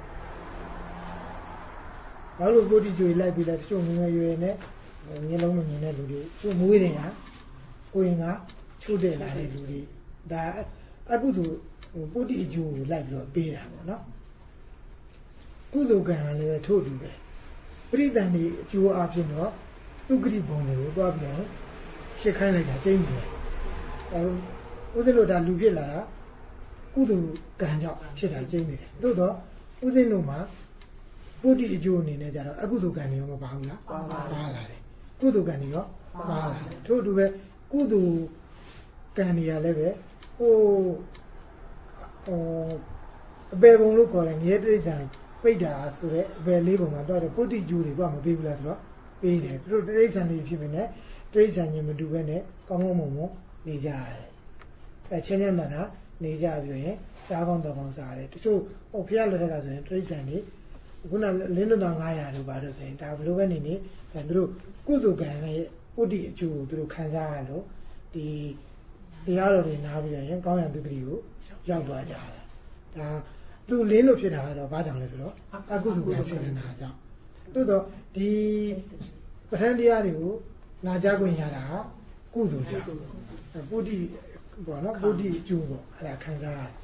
ဘာလို့ပုဒ္ဓိအကျိုးတွေလိုက်ပြီးလဲတချို့ငွေရွယ်နဲ့မျက်လုံးမမြင်တဲ့လူတွေသူ့မွေးတယ်ဟာကိုရင်ကချို့တဲ့လာတဲ့လူတွေဒါအကုသိုလ်ပုဒ္ဓိအကျိုးကိုလိုက်ပြီးတော့ပေးတာပေါ့နော်ကုသိုလ်ကံလည်းပဲထို့တူပဲပရိသန်ဒီအကျိုးအဖြစ်တော့တုဂရိဘုံတွေကိုတွားပြီးတော့ရှင်းခိုင်းလိုက်တာကျင်းတယ်အဲဥစဉ်တို့ဒါလူဖြစ်လာတာကုသိုလ်ကံကြောင့်ဖြစ်တာကျင်းနေတယ်သို့တော့ဥစဉ်တို့မှာပုဒ္ဓိအကျိုးအနေနဲ့ကြတော့အကုသိုလ်ကံတွေရောမပါဘူးလားပါလာတယ်ကုသိုလ်ကံတွေရောပါလာတယ်ထို့တူပဲကုသိုလ်ကံတွေကလည်းပဲဟိုဟိုအပေပုံလို့ခေါ်တယ်မြေတိရစ္ဆာန်ပိတ်တာဆိုတဲ့အပေလေးပုံမှာတော့ပုဒ္ဓိကျိုးတွေတော့မပေးဘူးလားဆိုတော့ပေးတယ်သူတို့တိရစ္ဆာန်တွေဖြစ်နေတယ်တိရစ္ဆာန်ချင်းမတူဘဲနဲ့ကောင်းကောင်းမွန်မွန်နေကြရတယ်အဲချင်းချင်းမှန်တာနေကြပြီးရင်စားကောင်းတော့ကောင်းစားတယ်တချို့ဟိုဖျက်လက်ထက်ကဆိုရင်တိရစ္ဆာန်တွေခုနလင်းလွန်တော်900လို့ပါလို့ဆိုရင်ဒါဘယ်လိုပဲနေနေအဲသူတို့ကုသိုလ်ကံရဲ့ပုဒ္ဓိအကျိုးကိုသူတို့ခံစားရလို့ဒီတရားတော်တွေနားပြီးရင်ကောင်းရန်သူကလေးကိုရောက်သွားကြတယ်ဒါသူလင်းလို့ဖြစ်တာကတော့ဘာကြောင့်လဲဆိုတော့အကုသိုလ်ကံစေတနာကြောင့်တိုးတော့ဒီပဋ္ဌာန်းတရားတွေကိုနာကြားခွင့်ရတာကုသိုလ်ကြောင့်ပုဒ္ဓိပေါ့နော်ပုဒ္ဓိအကျိုးပေါ့အဲ့ဒါခံစားရတယ်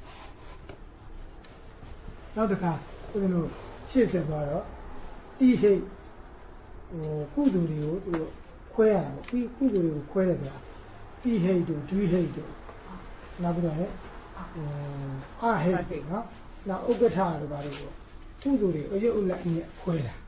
နောက်တစ်ခါဦးဇင်းတို့ရှေ့ဆက်သွားတော့တိဟိတ်ဟိုကုသိုလ်တွေကိုသူတို့ခွဲရတာပေါ့ပြီးကုသိုလ်တွေကိုခွဲတယ်ဆိုတာတိဟိတ်တို့ဒွိဟိတ်တို့နောက်ပြီးတော့ဟဲ့အဟိတ်နော်နောက်ဥက္ကဋ္ဌတို့ဘာလို့ပေါ့ကုသိုလ်တွေအယုတ်ဥလအင်းနဲ့ခွဲတာ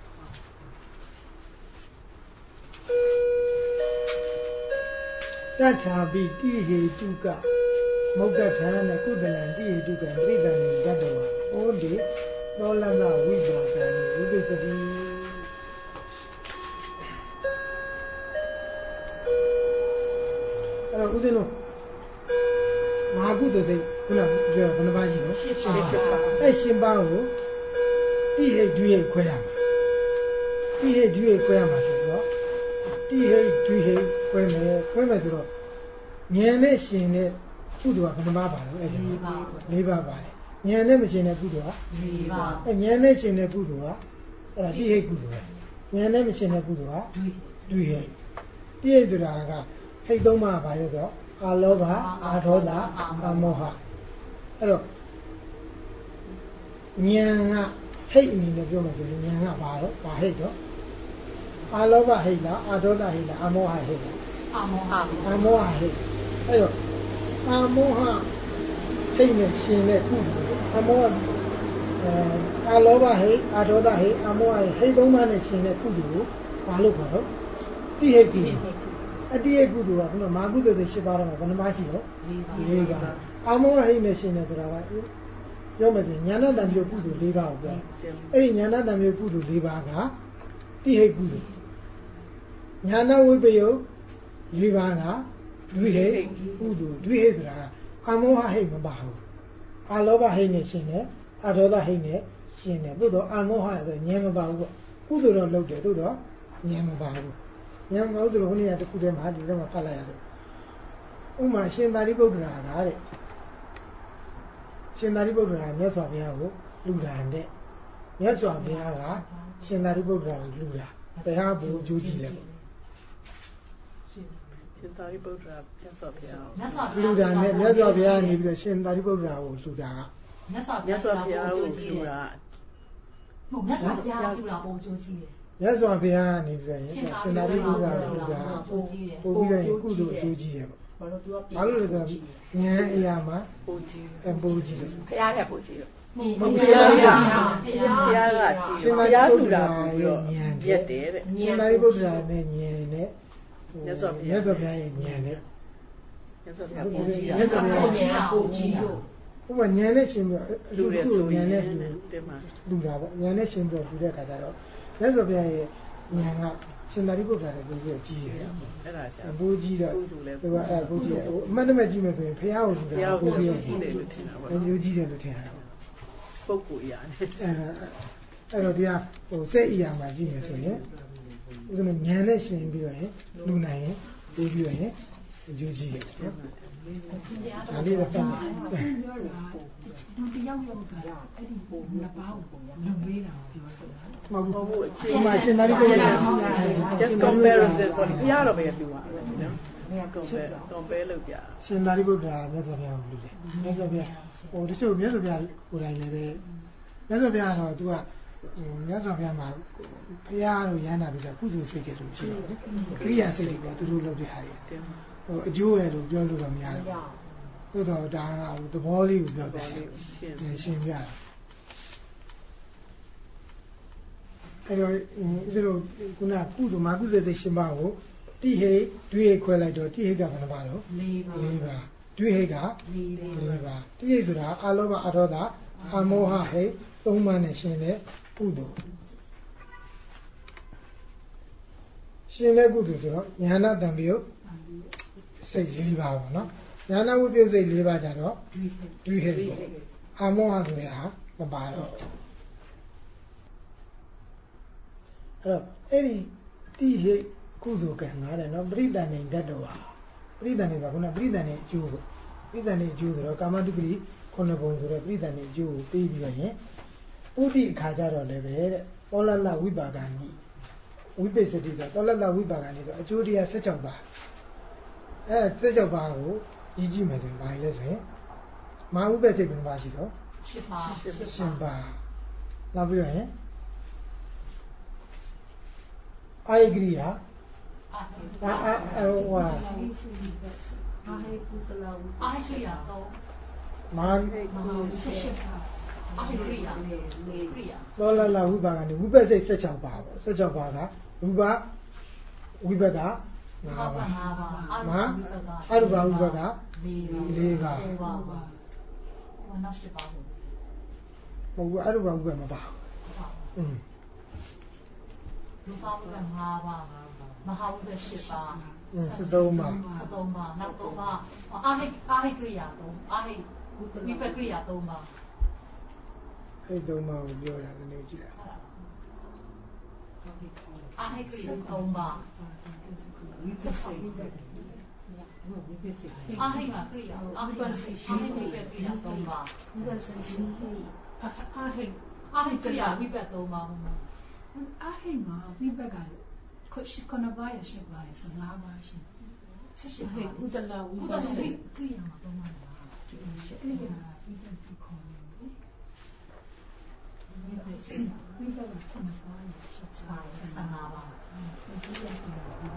တထာပိတိဟိတုကမုက္ကထံနဲ့ကုသလံတိဟိတုကံပရိသံတတ္တဝါဩဒီသောလလဝိပါကံဝိပစ္စတိအဲ့တော့ဦးဇင်းတို့မဟာကုသိုလ်စိတ်ခုနပြောဘယ်နှပါးရှိနော်ရှင်းပါအဲ့ရှင်းပါကိုတိဟိတ်ဒွိဟိတ်ခွဲရမှာတိဟိတ်ဒွိဟိတ်ခွဲရမှာဆိုတော့တိဟိတ်ဒွိဟိတ်ခွဲမယ်ခွဲမယ်ဆိုတော့ဉာဏ်နဲ့ရှင်တဲ့ကုသိုလ်ကဘယ်နှပါးပါလဲအဲ့ဒီ၄ပါးပါတယ်ဉာဏ်နဲ့မရှင်တဲ့ကုသိုလ်က၄ပါးအဲဉာဏ်နဲ့ရှင်တဲ့ကုသိုလ်ကအဲ့ဒါတိဟိတ်ကုသိုလ်ပဲဉာဏ်နဲ့မရှင်တဲ့ကုသိုလ်ကဒွိဟိတ်တိဟိတ်ဆိုတာကဟိတ်သုံးပါးပါလို့ဆိုတော့အာလောဘအာဒေါသအာမောဟအဲ့တော့ဉာဏ်ကဟိတ်အနေနဲ့ပြောမှဆိုရင်ဉာဏ်ကဘာတော့ဘာဟိတ်တော့အာလောဘဟိတ်လားအာဒေါသဟိတ်လားအာမောဟဟိတ်လားအာမောဟအာမောဟဟိတ်အဲ့တော့အာမောဟဟိတ်နဲ့ရှင်တဲ့ကုသိုလ်အာမောဟအဲအာလောဘဟိတ်အာဒေါသဟိတ်အာမောဟဟိတ်သုံးပါးနဲ့ရှင်တဲ့ကုသိုလ်ကိုဘာလို့ခေါ်တော့တိဟိတ်ကုသိုလ်အတိယကုသိုလ်ကခုနမာကုသိုလ်တွေ၈ပါးတော့ဘယ်နှပါးရှိတော့၄ပါးအာမောဟဟိတ်နဲ့ရှင်တယ်ဆိုတာကပြောမယ်ဆိုရင်ဉာဏတံမျိုးကုသိုလ်၄ပါးကိုပြောအဲ့ဒီဉာဏတံမျိုးကုသိုလ်၄ပါးကတိဟိတ်ကုသိုလ်ဉာဏဝိပယု၄ပါးကဒွိဟိတ်ကုသိုလ်ဒွိဟိတ်ဆိုတာအာမောဟဟိတ်မပါဘူးအာလောဘဟိတ်နဲ့ရှင်တယ်အာဒေါသဟိတ်နဲ့ရှင်တယ်သို့တော့အာမောဟဆိုဉာဏ်မပါဘူးပေါ့ကုသိုလ်တော့လုပ်တယ်သို့တော့ဉာဏ်မပါဘူးဉာဏ်မပါဘူးဆိုတော့ဟိုနေ့ကတခုတည်းမှာဒီထဲမှာဖတ်လိုက်ရတယ်ဥမာရှင်သာရိပုတ္တရာကတဲ့ရှင်သာရိပုတ္တရာမြတ်စွာဘုရားကိုလူတာတဲ့မြတ်စွာဘုရားကရှင်သာရိပုတ္တရာကိုလူတာတရားဘုအကျိုးကြည့်လဲပေါ့ရှင်သာရိပုတ္တရာမြတ်စွာဘုရားမြတ်စွာဘုရားလူတာနဲ့မြတ်စွာဘုရားနေပြီးတော့ရှင်သာရိပုတ္တရာကိုလူတာကမြတ်စွာဘုရားကိုလူတာဟုတ်မြတ်စွာဘုရားလူတာပုံအကျိုးကြည့်တယ်မြတ်စွာဘုရားကနေပြီးတော့ရှင်သာရိပုတ္တရာကိုလူတာပို့ပြီးတော့ကုသိုလ်အကျိုးကြီးတယ်ပေါ့ဘာလို့လဲဆိုတော့ဉာဏ်အရာမှာပူကြည့်အပူကြည့်လို့ဖရားကပူကြည့်လို့မဖရားကဖရားကကြည့်ဖရားထူတာရဲ့ဉာဏ်ရက်တယ်တဲ့ရှင်သာရိပုတ္တရာနဲ့ဉာဏ်နဲ့မြတ်စွာဘုရားမြတ်စွာဘုရားရဲ့ဉာဏ်နဲ့မြတ်စွာဘုရားပူကြည့်တာမြတ်စွာဘုရားပူကြည့်ပူကြည့်လို့ဟိုမှာဉာဏ်နဲ့ရှင်ပြီးလူတွေဆိုဉာဏ်နဲ့တင်မှာလူတာပေါ့ဉာဏ်နဲ့ရှင်ပြီးလူတဲ့အခါကျတော့မြတ်စွာဘုရားရဲ့ဉာဏ်ကရှင်သာရိပုတ္တရာလည်းပြောပြီးကြီးတယ်အဲ့ဒါအဘိုးကြီးတော့သူကအဲ့ဘိုးကြီးအမှတ်တမဲ့ကြီးမယ်ဆိုရင်ဖះကိုလူတာဘိုးကြီးကြီးတယ်လို့ထင်တာပေါ့အမျိုးကြီးတယ်လို့ထင်တာပုဂ္ဂိုလ်အရာနဲ့အဲ့အဲ့တော့ဒီကဟိုစိတ်အရာမှာကြီးမယ်ဆိုရင်ဥစ္စာဉာဏ်နဲ့ရှင်ပြီးတော့ရင်လူနိုင်ရင်ဘိုးပြီးတော့ရင်အကျိုးကြီးတယ်နော်ဒါလေးတော့ပတ်တယ်လူတယောက်ယောက်ကအဲ့ဒီပုံနှစ်ပါးကိုလုံပေးတာပြောဆိုတာမဟုတ်ဘူးအချင်းမှရှင်သာရိပုတ္တရာ just comparison ပေါ့ဘုရားတော့ပဲပြောပါမယ်နော်မရ compare compare လုပ်ပြရှင်သာရိပုတ္တရာမြတ်စွာဘုရားကိုလူတယ်မြတ်စွာဘုရားဟိုတချို့မြတ်စွာဘုရားကိုယ်တိုင်လည်းပဲမြတ်စွာဘုရားတော့ तू ကမြတ်စွာဘုရားမှာဘုရားတို့ရဟန္တာတို့ကကုသိုလ်စိတ်တွေလို့ရှိတယ်လေကရိယာစိတ်တွေကသူတို့လုပ်တဲ့ဟာတွေဟိုအကျိုးရလို့ပြောလို့တော့မရတော့ဘူးသို့တော့ဒါဟိုသဘောလေးကိုပြောပြတယ်ရှင်းပြတာအဲ့တော့ဒီလိုခုနကုသိုလ်မှာကုသိုလ်စိတ်ရှင်ပါကိုတိဟိတွေးခွဲလိုက်တော့တိဟိကဘယ်နှပါတော့၄ပါ၄ပါတွေးဟိက၄ပါတိဟိဆိုတာအာလောဘအရောဓအမောဟဟိသုံးပါးနဲ့ရှင်တဲ့ကုသိုလ်ရှင်တဲ့ကုသိုလ်ဆိုတော့ဉာဏတံပြုတ်စိတ်၄ပါးပါနော်ဉာဏဝိပ္ပယစိတ်၄ပါးကြတော့တွေးဟိပေါ့အမောဟဆိုတဲ့ဟာမပါတော့အဲ့တော့အဲ့ဒီတိဟိကုသိုလ်ကံငါးတယ်နော်ပရိသန်နေတတ်တော်ဟာပရိသန်နေကခုနပရိသန်နေအကျိုးပေါ့ပရိသန်နေအကျိုးဆိုတော့ကာမတုပ္ပိခုနှစ်ပုံဆိုတော့ပရိသန်နေအကျိုးကိုပေးပြီးတော့ရင်ဥဒိအခါကြတော့လည်းပဲတဲ့သောလလဝိပါကံကြီးဝိပစ္စတိဆိုသောလလဝိပါကံကြီးဆိုအကျိုးတရား၁၆ပါးအဲ၁၆ပါးကိုကြီးကြည့်မယ်ဆိုရင်ဘာလဲဆိုရင်မဟာဝိပဿနာဘယ်နှပါရှိတော့၈ပါး၈ပါးနောက်ပြီးတော့ရင်အာယဂရိယာအာအာဟိုဟာအာဟိကုတလာအာဟိကရိယာတော့မဟာ၈ပါးအာဟိကရိယာလေကရိယာလောလလဝိပါကနေဝိပဿနာ၁၆ပါးပေါ့၁၆ပါးကရူပဝိပက၅ပါးမဟာအရူပဝိပက၄ပါးဟိုနောက်၈ပါးဟုတ်ဘူးအရူပဝိပမပါอืมရူပဝိပ၅ပါးမဟာဝိပ၈ပါးอืม၁၃ပါး၁၃ပါးနောက်တော့ပါအာဟိအာဟိကရိယာတော့အာဟိဝိပကရိယာ၃ပါးအဲ့၃ပါးကိုပြောတာလည်းကြည့်ရအာဟိကရိယာ၃ပါးအာဟိမှာကရိယာအာဟိပစီရှိဝိပကရိယာ၃ပါးဝိပစီရှိအာဟိအာဟိကရိယာဝိပ၃ပါးအာဟိမှာဝိပကခုရှိခဏပါရရှိပါရဲ့စငါးပါရှိဆက်ရှိဟိကုတလာဝိပစီကရိယာမှာ၃ပါးလားကရိယာဝိပတိခေါ်တယ်ဝိပစီဝိပကခဏပါရရှိပါစငါးပါဆက်ရှိရစငါးပါ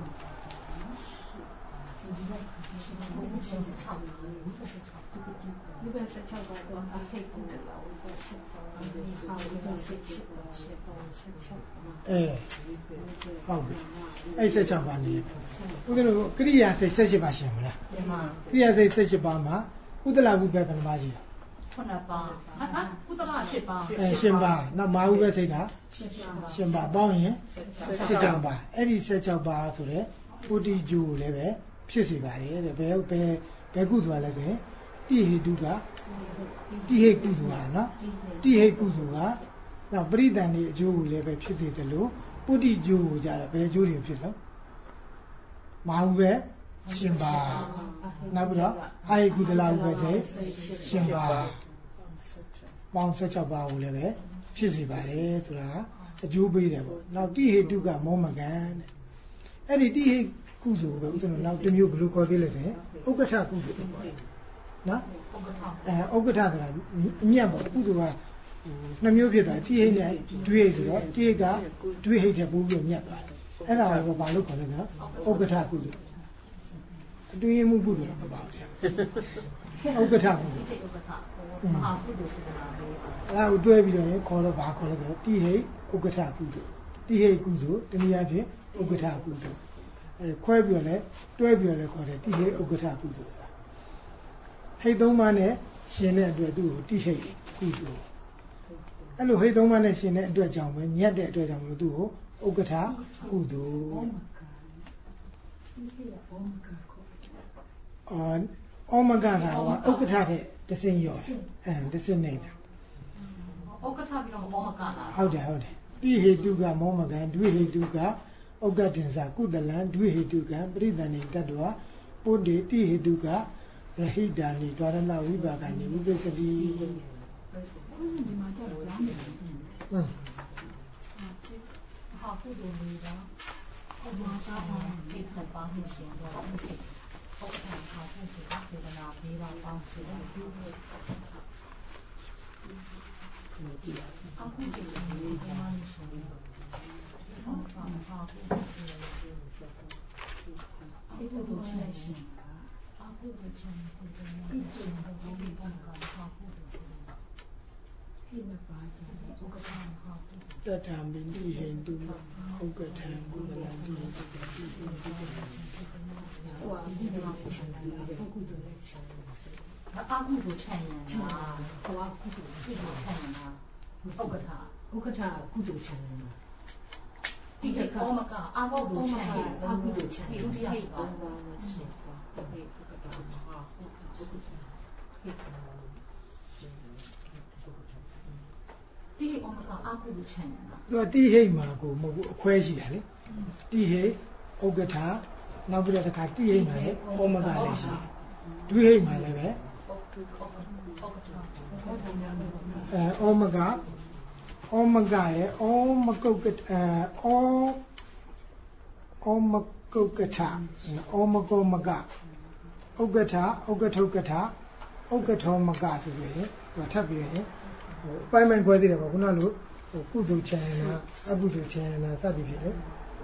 ဒီလိုရှိနေလို့ဆက်ချောက်လို့ဆက်ချောက်ဒီဘက်ဆက်ချောက်တော့အဟိတ်ကိုတော့ဝိပဆက်ပါဒီဟာဝိပဆက်ချောက်ဆက်ပါဆက်ချောက်အဲဟုတ်ပြီအဲ့ဆက်ချောက်ပါနေဦးဇင်းတို့ကရိယာစိတ်၁၈ပါရှင်မလားကျမကရိယာစိတ်၁၈ပါမှာဥဒ္ဒလဝိပဘယ်နှပါရှိလဲခုနပါဟာဥဒ္ဒလ၈ပါအဲ၈ပါနောက်မဟာဝိပစိတ်က၈ပါပေါင်းရင်၁၆ပါအဲ့ဒီ၁၆ပါဆိုတဲ့ပုတိကျိုးလည်းပဲဖြစ်စေပါတယ်တဲ့ဘယ်ဘယ်ဘယ်ကုသိုလ်လဲဆိုရင်တိဟိတုကတိဟိကုသိုလ်ဟာနော်တိဟိကုသိုလ်ကနောက်ပရိသန်ဒီအကျိုးကိုလည်းပဲဖြစ်စေတယ်လို့ပုတိကျိုးကိုကြတော့ဘယ်အကျိုးတွေဖြစ်လို့မဟာဝိပရှင်ပါနောက်ပြီးတော့အာယကုသလဝိပစေရှင်ပါပေါင်း၁၆ပါးကိုလည်းပဲဖြစ်စေပါတယ်ဆိုတာအကျိုးပေးတယ်ပေါ့နောက်တိဟိတုကမောမကံတဲ့အဲ့ဒီတိဟိကုသိုလ်ပဲဥစ္စာနောက်တစ်မျိုးဘယ်လိုခေါ်သေးလဲဆိုရင်ဥက္ကဋ္ဌကုသိုလ်ပေါ့နော်အဲဥက္ကဋ္ဌဆိုတာအမြတ်ပေါ့ကုသိုလ်ကနှမျိုးဖြစ်တာတိဟိနဲ့ဒွေဟိဆိုတော့တိဟိကဒွေဟိတဲ့ပိုးပြီးမြတ်သွားတယ်အဲ့ဒါကိုဘာလို့ခေါ်လဲဆိုတော့ဥက္ကဋ္ဌကုသိုလ်အတွင်းမှုကုသိုလ်တော့မပါဘူးဥက္ကဋ္ဌကုသိုလ်ဥက္ကဋ္ဌမဟာကုသိုလ်စေတနာလေးပါအဲ့ဒါကိုတွဲပြီးတော့ခေါ်တော့ဘာခေါ်လဲဆိုတော့တိဟိဥက္ကဋ္ဌကုသိုလ်တိဟိကုသိုလ်တနည်းအားဖြင့်ဥက္ကဋ္ဌကုသိုလ်အဲခွဲပြီးတော့လဲတွဲပြီးတော့လဲခေါ်တယ်တိဟိဥက္ကဋ္ဌကုသိုလ်ဆိုတာဟိတ်သုံးပါးနဲ့ရှင်တဲ့အတွက်သူ့ကိုတိဟိကုသိုလ်အဲ့လိုဟိတ်သုံးပါးနဲ့ရှင်တဲ့အတွက်ကြောင့်ပဲညက်တဲ့အတွက်ကြောင့်မလို့သူ့ကိုဥက္ကဋ္ဌကုသိုလ်အောဩမကကဟောဥက္ကဋ္ဌတဲ့တစင်ရောအဲတစင်နေတာဥက္ကဋ္ဌပြီးတော့မောမကလာဟုတ်တယ်ဟုတ်တယ်တိဟိတုကမောမကံဒွိဟိတုကဥက္ကဋ္ဌင်္စကုသလံဒွိဟိတုကံပရိသန္တိတတ္တဝပုဒ္ဒေတိဟိတုကရဟိတာနိဒွါရဏဝိပါကနိဝိပစ္စတိဒီမှာကြောက်လားမယ်ဟမ်ဟာကုသိုလ်လေးပါဘုရားရှားပါဒီဖက်ပါဟိရှင်တော့ဥက္ကဋ္ဌဟာကုသိုလ်စေတနာလေးပါပေါင်းစေတယ်ဒီလိုအခုဒီလိုဘာမှမဆိုဘူးဘာမှမဟာကုသိုလ်စေတနာလေးကိုဆက်တယ်ဒီလိုတော့ချက်ရှင်အခုဒီချက်ကိုဒီလိုဒီလိုဘာကဟာကုသိုလ်စေတနာဒီမှာပါကြတယ်ဥက္ကဋ္ဌဟာကုသိုလ်တထာမိတိဟိန္တုဥက္ကဋ္ဌံကုသလံတိဟိတုကတိဟိတုကဟိုအကူတို့ချမ်းတယ်အကူတို့လည်းချမ်းတယ်ဆိုအကူတို့ချမ်းရတာဟိုအကူတို့ကုတို့ချမ်းရတာဥက္ကဋ္ဌဥက္ကဋ္ဌကုတို့ချမ်းရတာဒီခေတ်ကောမကအကူတို့ချမ်းရအကူတို့ချမ်းဒုတိယပါရှိတော့ဒီဥက္ကဋ္ဌဟာကုတို့ဒီခေတ်ကောမကအကူတို့ချမ်းရတာသူကတိဟိမှာကိုမဟုတ်ဘူးအခွဲရှိတာလေတိဟိဥက္ကဋ္ဌနောက်ပြီးတော့တစ်ခါတိဟိမှာလည်းဩမကလည်းရှိဒွိဟိမှာလည်းပဲအဲဩမကဩမကရဲ့ဩမကုတ်ကအဲဩဩမကုတ်ကထဩမကုတ်မကဥက္ကဋ္ဌဥက္ကထုကထဥက္ကထောမကဆိုပြီးရင်သူထပ်ပြီးရင်ဟိုအပိုင်းပိုင်းခွဲသေးတယ်ပေါ့ခုနလိုဟိုကုသိုလ်ချမ်းနာအကုသိုလ်ချမ်းနာစသည်ဖြစ်တယ်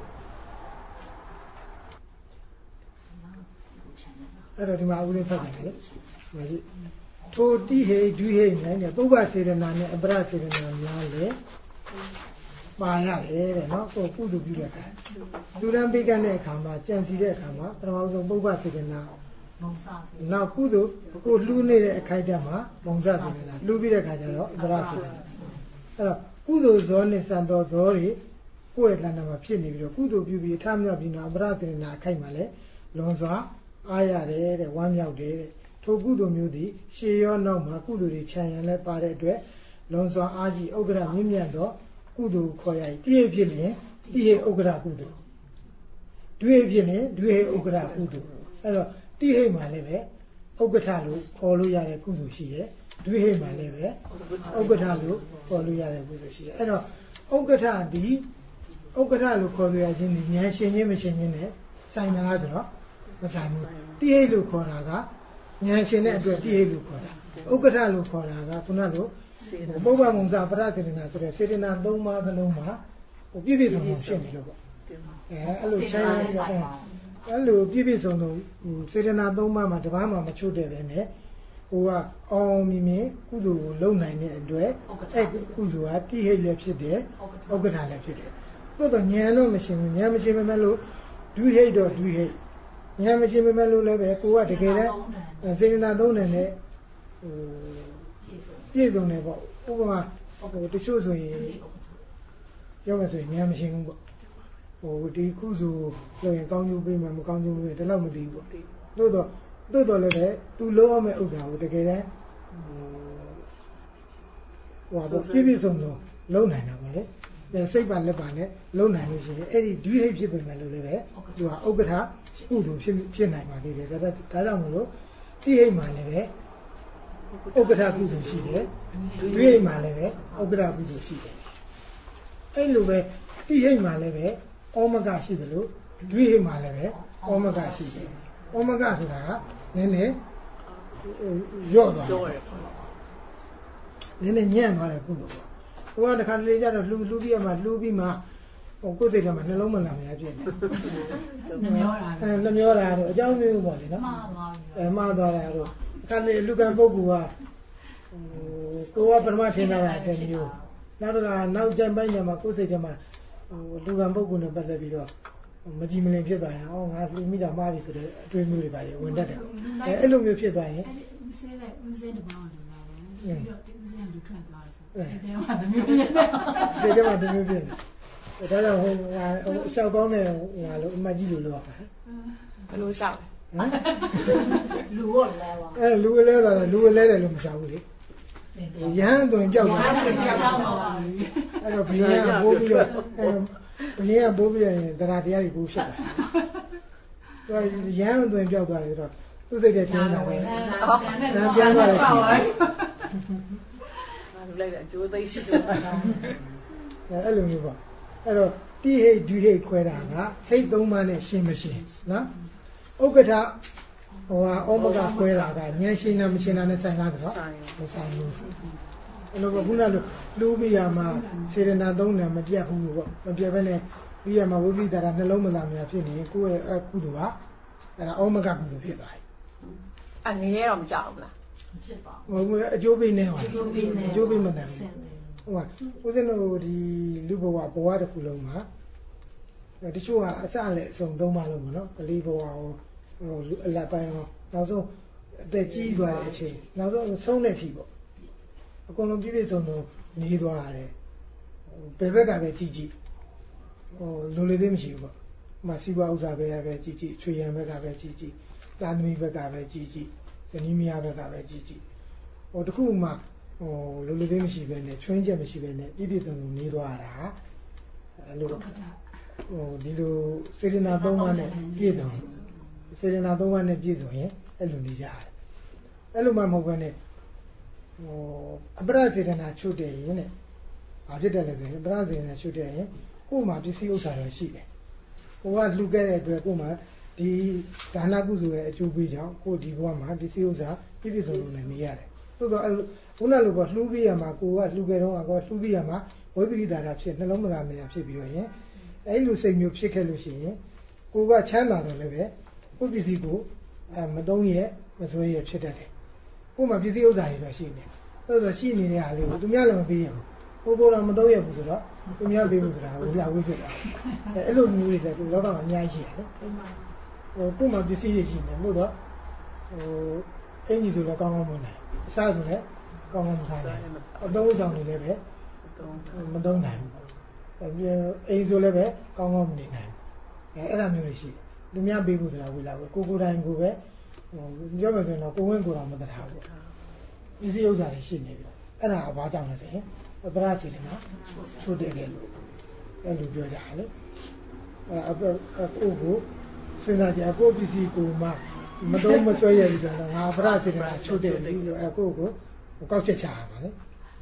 အဲ့တော့ဒီမှာဦးလေးဖတ်တယ်လေဒီထိုတိဟိဒွိဟိနိုင်တဲ့ပုဗ္ဗစေရနာနဲ့အပရစေရနာများလေပါရတယ်တဲ့နော်ကိုကုသိုလ်ပြုတဲ့အခါလူရန်ပိကတဲ့အခါမှာကြံစီတဲ့အခါမှာပထမဆုံးပုဗ္ဗစေရနာမုံစားစေနောက်ကုသိုလ်ကိုလှူနေတဲ့အခိုက်အတန့်မှာမုံစစေရနာလှူပြီးတဲ့အခါကျတော့အပရစေရနာအဲ့တော့ကုသိုလ်ဇောနဲ့စံတော်ဇောတွေကိုယ့်ရဲ့လမ်းမှာဖြစ်နေပြီးတော့ကုသိုလ်ပြုပြီးထားမြောက်ပြီးတော့အပရစေရနာအခိုက်မှာလဲလွန်စွာအားရတယ်တဲ့ဝမ်းမြောက်တယ်တဲ့ထိုကုသိုလ်မျိုးသည်ရှေးရောနောက်မှာကုသိုလ်တွေခြံရံလဲပါတဲ့အတွက်လွန်စွာအားကြီးဥက္ကဋ္ဌမြင့်မြတ်သောကုသိုလ်ခေါ်ရည်တိဟိဖြစ်လျင်တိဟိဥက္ကဋ္ဌကုသိုလ်ဒွိဟိဖြစ်လျင်ဒွိဟိဥက္ကဋ္ဌကုသိုလ်အဲ့တော့တိဟိမှာလည်းပဲဥက္ကဋ္ဌလို့ခေါ်လို့ရတဲ့ကုသိုလ်ရှိတယ်ဒွိဟိမှာလည်းပဲဥက္ကဋ္ဌလို့ခေါ်လို့ရတဲ့ကုသိုလ်ရှိတယ်အဲ့တော့ဥက္ကဋ္ဌဒီဥက္ကဋ္ဌလို့ခေါ်လို့ရခြင်းဒီဉာဏ်ရှင်ချင်းမရှင်ချင်းနဲ့ဆိုင်မလားဆိုတော့မဆိုင်ဘူးတိဟိလို့ခေါ်တာကဉာဏ်ရှင်တဲ့အတွက်တိဟိလို့ခေါ်တာဥက္ကဋ္ဌလို့ခေါ်တာကခုနလိုပုဗ္ဗမုံစာပရစေတနာဆိုတဲ့စေတနာသုံးပါးသလုံးမှာဟိုပြည့်ပြည့်စုံစုံဖြစ်နေလို့ပေါ့အဲအဲ့လိုချမ်းသာပြီးတော့အဲ့လိုပြည့်ပြည့်စုံစုံဟိုစေတနာသုံးပါးမှာတပားမှမချို့တဲ့ပဲနဲ့ဟိုကအောင်မြင်မြင်ကုသိုလ်ကိုလုပ်နိုင်တဲ့အတွက်အဲ့ကုသိုလ်ကတိဟိလည်းဖြစ်တယ်ဥက္ကဋ္ဌလည်းဖြစ်တယ်သို့တော့ဉာဏ်တော့မရှိဘူးဉာဏ်မရှိပေမဲ့လို့ဒွိဟိတော့ဒွိဟိဉာဏ်မရှိပေမဲ့လို့လည်းပဲကိုကတကယ်လည်းစေတနာသုံးတယ်နဲ့ဟိုပြည့်စုံတယ်ပေါ့ဥပမာဟိုတချို့ဆိုရင်ပြောမယ်ဆိုရင်ဉာဏ်မရှိဘူးပေါ့ဟိုဒီကုစုလို့ရင်ကောင်းကျိုးပေးမယ်မကောင်းကျိုးပေးတယ်တော့မသိဘူးပေါ့သို့တော့သို့တော့လည်းပဲသူလုံးအောင်မဲ့ဥစ္စာကိုတကယ်လည်းဟိုဟိုပြည့်ပြည့်စုံစုံလုံးနိုင်တာပေါ့လေစိတ်ပါလက်ပါနဲ့လုံးနိုင်လို့ရှိရင်အဲ့ဒီဒွိဟိဖြစ်ပေမဲ့လို့လည်းပဲသူကဥက္ကဋ္ဌကုသိုလ်ဖြစ်ဖြစ်နိုင်ပါသေးတယ်ဒါဒါကြောင့်မလို့တိဟိမှာလည်းပဲဥက္ကဋ္ဌကုသိုလ်ရှိတယ်ဒွိဟိမှာလည်းပဲဥက္ကဋ္ဌကုသိုလ်ရှိတယ်အဲ့လိုပဲတိဟိမှာလည်းပဲဩမကရှိတယ်လို့ဒွိဟိမှာလည်းပဲဩမကရှိတယ်ဩမကဆိုတာကနည်းနည်းရော့သွားတယ်နည်းနည်းညံ့သွားတယ်ကုသိုလ်ပေါ့ဟိုကတခါလေကြတော့လှူလှူပြီးမှလှူပြီးမှဟိုကိုယ်စိတ်ထဲမှာနှလုံးမလာမရဖြစ်နေနှမျောတာအဲနှမျောတာတော့အကြောင်းမျိုးပေါ့လေနော်မှားသွားပြီအဲမှားသွားတာတော့အခါလေလူကံပုဂ္ဂိုလ်ကဟိုကိုကပရမထင်တာတဲ့မျိုးနောက်တော့နောက်ကျန်ပိုင်းညမှာကိုယ်စိတ်ထဲမှာဟိုလူကံပုဂ္ဂိုလ်နဲ့ပတ်သက်ပြီးတော့မကြည်မလင်ဖြစ်သွားရင်ဟောငါလူမိတာမှားပြီဆိုတဲ့အတွေ့အမျိုးတွေပါလေဝင်တတ်တယ်အဲအဲ့လိုမျိုးဖြစ်သွားရင်အဲ့ဒီဆဲတဲ့ဦးစင်းတပေါင်းလို့လာတယ်ပြီးတော့ဦးစင်းလူထွက်သွားတယ်ဆိုဆဲတဲ့မှာတမျိုးပြနေစိတ်ထဲမှာတမျိုးဖြစ်နေဒါကြောင့်ဟိုငါဟိုအလျှောက်ကောင်းတဲ့ငါလို့အမတ်ကြီးလို့လောက်ပါဟမ်ဘယ်လိုရှောက်လဲလူရောလဲပါအဲလူအလဲတာလူအလဲတယ်လို့မချဘူးလေရဟန်းသွင်ပြောက်သွားတယ်ကြောက်တော့ပါပြီအဲ့တော့ဘယင်းကဘိုးပြီးတော့အဲဘယင်းကဘိုးပြီးတော့ရင်တရားတရားကြီးဘိုးဖြစ်တာသူကရဟန်းသွင်ပြောက်သွားတယ်ဆိုတော့သူ့စိတ်ထဲထင်းတာပဲအဲပြန်သွားတယ်ငါလူလိုက်တာကျိုးသိရှိတယ်အဲအဲ့လိုမျိုးပေါ့အဲ့တော့တိဟိတ်ဒုဟိတ်ခွဲတာကဟိတ်သုံးပါးနဲ့ရှင်းမရှင်းနော်ဥက္ကဋ္ဌဟိုဟာဩမကခွဲတာကဉာဏ်ရှင်းတာမရှင်းတာနဲ့ဆိုင်ကားဆိုတော့မဆိုင်ဘူးအဲ့လိုကခုနကလူပိယာမှာစေရနာသုံးတယ်မပြတ်ဘူးပေါ့မပြတ်ဘဲနဲ့ပိယာမှာဝိပရိတရာနှလုံးမသာများဖြစ်နေကိုယ့်ရဲ့အကုသိုလ်ကအဲ့ဒါဩမကကုသိုလ်ဖြစ်သွားတယ်အငရဲတော့မကြောက်ဘူးလားဖြစ်ပါဟိုအကျိုးပေးနေပါအကျိုးပေးနေအကျိုးပေးမတန်ဘူးဟိုကဦးဇင်းတို့ဒီလူဘဝဘဝတစ်ခုလုံးမှာတချို့ကအစလည်းအစုံသုံးပါလို့ပေါ့နော်ကလေးဘဝရောဟိုအလတ်ပိုင်းရောနောက်ဆုံးအသက်ကြီးသွားတဲ့အချိန်နောက်ဆုံးဆုံးတဲ့အထိပေါ့အကုန်လုံးပြည့်ပြည့်စုံစုံနေသွားရတယ်ဟိုဘယ်ဘက်ကပဲကြီးကြီးဟိုလူလေးသေးမရှိဘူးပေါ့မစီးပွားဥစ္စာပဲပဲကြီးကြီးချွေရံဘက်ကပဲကြီးကြီးတာသမီဘက်ကပဲကြီးကြီးဇနီးမယားဘက်ကပဲကြီးကြီးဟိုတခုမှဟိုလူလူသေးမရှိပဲနဲ့ချွင်းချက်မရှိပဲနဲ့ပြည့်ပြည့်စုံစုံနေသွားတာအဲ့လိုဟိုဒီလိုစေရနာသုံးပါးနဲ့ပြည့်စုံစေရနာသုံးပါးနဲ့ပြည့်စုံရင်အဲ့လိုနေကြရတယ်အဲ့လိုမှမဟုတ်ဘဲနဲ့ဟိုအပရစေရနာချုပ်တယ်ရင်နဲ့ဘာဖြစ်တယ်လဲဆိုရင်အပရစေရနာချုပ်တယ်ရင်ကိုယ်မှာပစ္စည်းဥစ္စာတွေရှိတယ်ကိုကလှူခဲ့တဲ့အတွက်ကိုယ်မှာဒီဒါနကုသိုလ်ရဲ့အကျိုးပေးကြောင့်ကိုဒီဘဝမှာပစ္စည်းဥစ္စာပြည့်ပြည့်စုံစုံနဲ့နေရတယ်သို့တော့ခုနလိုပေါ့လှူပြီးရမှာကိုကလှူခဲ့တော့ကောလှူပြီးရမှာဝိပရိဒါရဖြစ်နှလုံးမသာမယာဖြစ်ပြီးတော့ရင်အဲ့လိုစိတ်မျိုးဖြစ်ခဲ့လို့ရှိရင်ကိုကချမ်းသာတယ်လည်းပဲကိုပစ္စည်းကိုအဲမသုံးရမဆွဲရဖြစ်တတ်တယ်ကိုမှပစ္စည်းဥစ္စာတွေတော့ရှိနေသို့တော့ရှိနေတဲ့အားလေးကိုသူများလည်းမပေးရဘူးကိုကိုတော့မသုံးရဘူးဆိုတော့သူများပေးဖို့ဆိုတာကိုလာဝိဖြစ်တာအဲအဲ့လိုမျိုးတွေလည်းလောကမှာအများကြီးရှိတယ်ဟိုကိုမှပစ္စည်းတွေရှိနေလို့တော့ဟိုအင်ကြီးဆိုလည်းကောင်းကောင်းမွန်တယ်အစားဆိုလည်းကောင်းကောင်းမစားနိုင်အသုံးဆောင်တွေလည်းပဲမသုံးနိုင်ဘူးအိမ်ဆိုလည်းပဲကောင်းကောင်းမနေနိုင်ဘူးအဲအဲ့ဒါမျိုးတွေရှိတယ်လူများပေးဖို့ဆိုတာဝေလာပဲကိုကိုတိုင်းကိုပဲဟိုပြောမယ်ဆိုရင်တော့ကိုဝင်းကိုတော့မတထားဘူးပစ္စည်းဥစ္စာတွေရှိနေပြီအဲ့ဒါကဘာကြောင့်လဲဆိုရင်ပရစီတယ်နော်ချိုးတယ်လေအဲ့လိုပြောကြတယ်လေအဲ့အကိုကိုစဉ်းစားကြကိုပစ္စည်းကိုမှမတော့မဆွဲရဘူးဆိုတော့ငါပရစီတယ်ချိုးတယ်လေအဲ့ကိုကိုကောက်ချက်ချရမှာလေ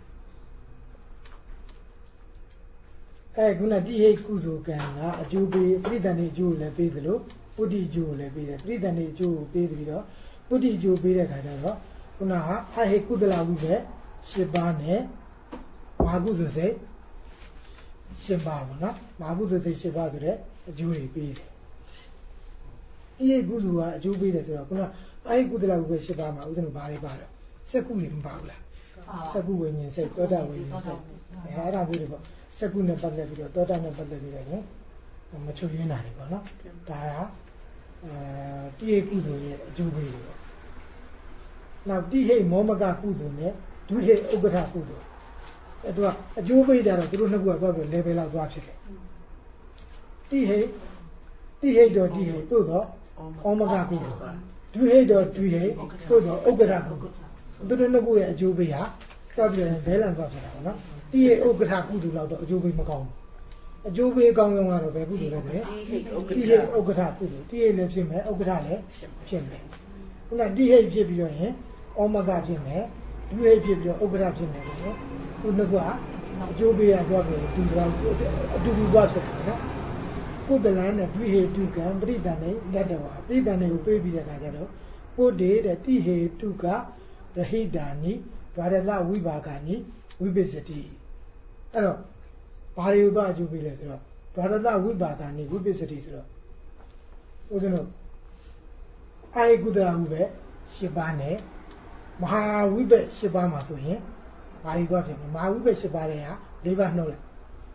အဲခုနတိဟိတ်ကုသိုလ်ကံကအကျိုးပေးပြိတ္တန်ရဲ့အကျိုးကိုလည်းပေးသလိုပုဒ္ဓိအကျိုးကိုလည်းပေးတယ်ပြိတ္တန်ရဲ့အကျိုးကိုပေးပြီးတော့ပုဒ္ဓိအကျိုးပေးတဲ့ခါကျတော့ခုနဟာအဟိကုသလဝိပဲ၈ပါးနဲ့မဟာကုသိုလ်စိတ်၈ပါးပေါ့နော်မဟာကုသိုလ်စိတ်၈ပါးဆိုတဲ့အကျိုးတွေပေးတယ်တိဟိတ်ကုသိုလ်ကအကျိုးပေးတယ်ဆိုတော့ခုနအဟိကုသလဝိပဲ၈ပါးမှာဥစဉ်ဘာတွေပါတော့စက္ကုတွေမပါဘူးလားစက္ကုဝိညာဉ်စိတ်သောတာဝိညာဉ်စိတ်အဲအဲ့ဒါမျိုးတွေပေါ့စက္ကုနဲ့ပတ်သက်ပြီးတော့သောတာနဲ့ပတ်သက်ပြီးတော့ရင်မချွတ်ရင်းတာတွေပေါ့နော်ဒါကအဲတိဟိကုသိုလ်ရဲ့အကျိုးပေးတွေပေါ့နောက်တိဟိမောမကကုသိုလ်နဲ့ဒုဟိဥက္ကဋ္ဌကုသိုလ်အဲသူကအကျိုးပေးကြတော့သူတို့နှစ်ခုကသွားပြီး level လောက်သွားဖြစ်တယ်တိဟိတိဟိတော့တိဟိသို့တော့ဩမကကုသိုလ်ဒုဟိတော့ဒုဟိသို့တော့ဥက္ကဋ္ဌကုသိုလ်သူတို့နှစ်ခုရဲ့အကျိုးပေးဟာသွားပြီးဘဲလန်သွားဖြစ်တာပေါ့နော်တိဟိဥက္ကဋ္ဌကုသိုလ်လောက်တော့အကျိုးပေးမကောင်းဘူးအကျိုးပေးကောင်းဆုံးကတော့ဘယ်ကုသိုလ်လဲဆိုရင်တိဟိဥက္ကဋ္ဌကုသိုလ်တိဟိလည်းဖြစ်မယ်ဥက္ကဋ္ဌလည်းဖြစ်မယ်ခုနတိဟိဖြစ်ပြီးတော့ရင်ဩမကဖြစ်မယ်ဒုဟိဖြစ်ပြီးတော့ဥက္ကဋ္ဌဖြစ်မယ်ဆိုရင်သူနှစ်ခုကအကျိုးပေးရတော့ပြီးတူတော့အတူတူသွားဖြစ်တယ်နော်ကုသလန်နဲ့ဒုဟိတုကံပရိသန်နဲ့လက်တော်ပါပရိသန်တွေကိုပေးပြီးတဲ့အခါကျတော့ပုဒ္ဒေတဲ့တိဟိတုကရဟိတာနိဗာရလဝိပါကနိဝိပစ္စတိအဲ့တော့ဘာတွေကိုသွားအကျိုးပေးလဲဆိုတော့ဒွါရတဝိပါဒာနိဝိပစ္စတိဆိုတော့ဦးဇင်းတို့အာယကုသရာဝိဘက်၈ပါးနဲ့မဟာဝိဘက်၈ပါးမှာဆိုရင်ဘာတွေသွားဖြစ်မလဲမဟာဝိဘက်၈ပါးတဲ့ဟာ၄ပါးနှုတ်လိုက်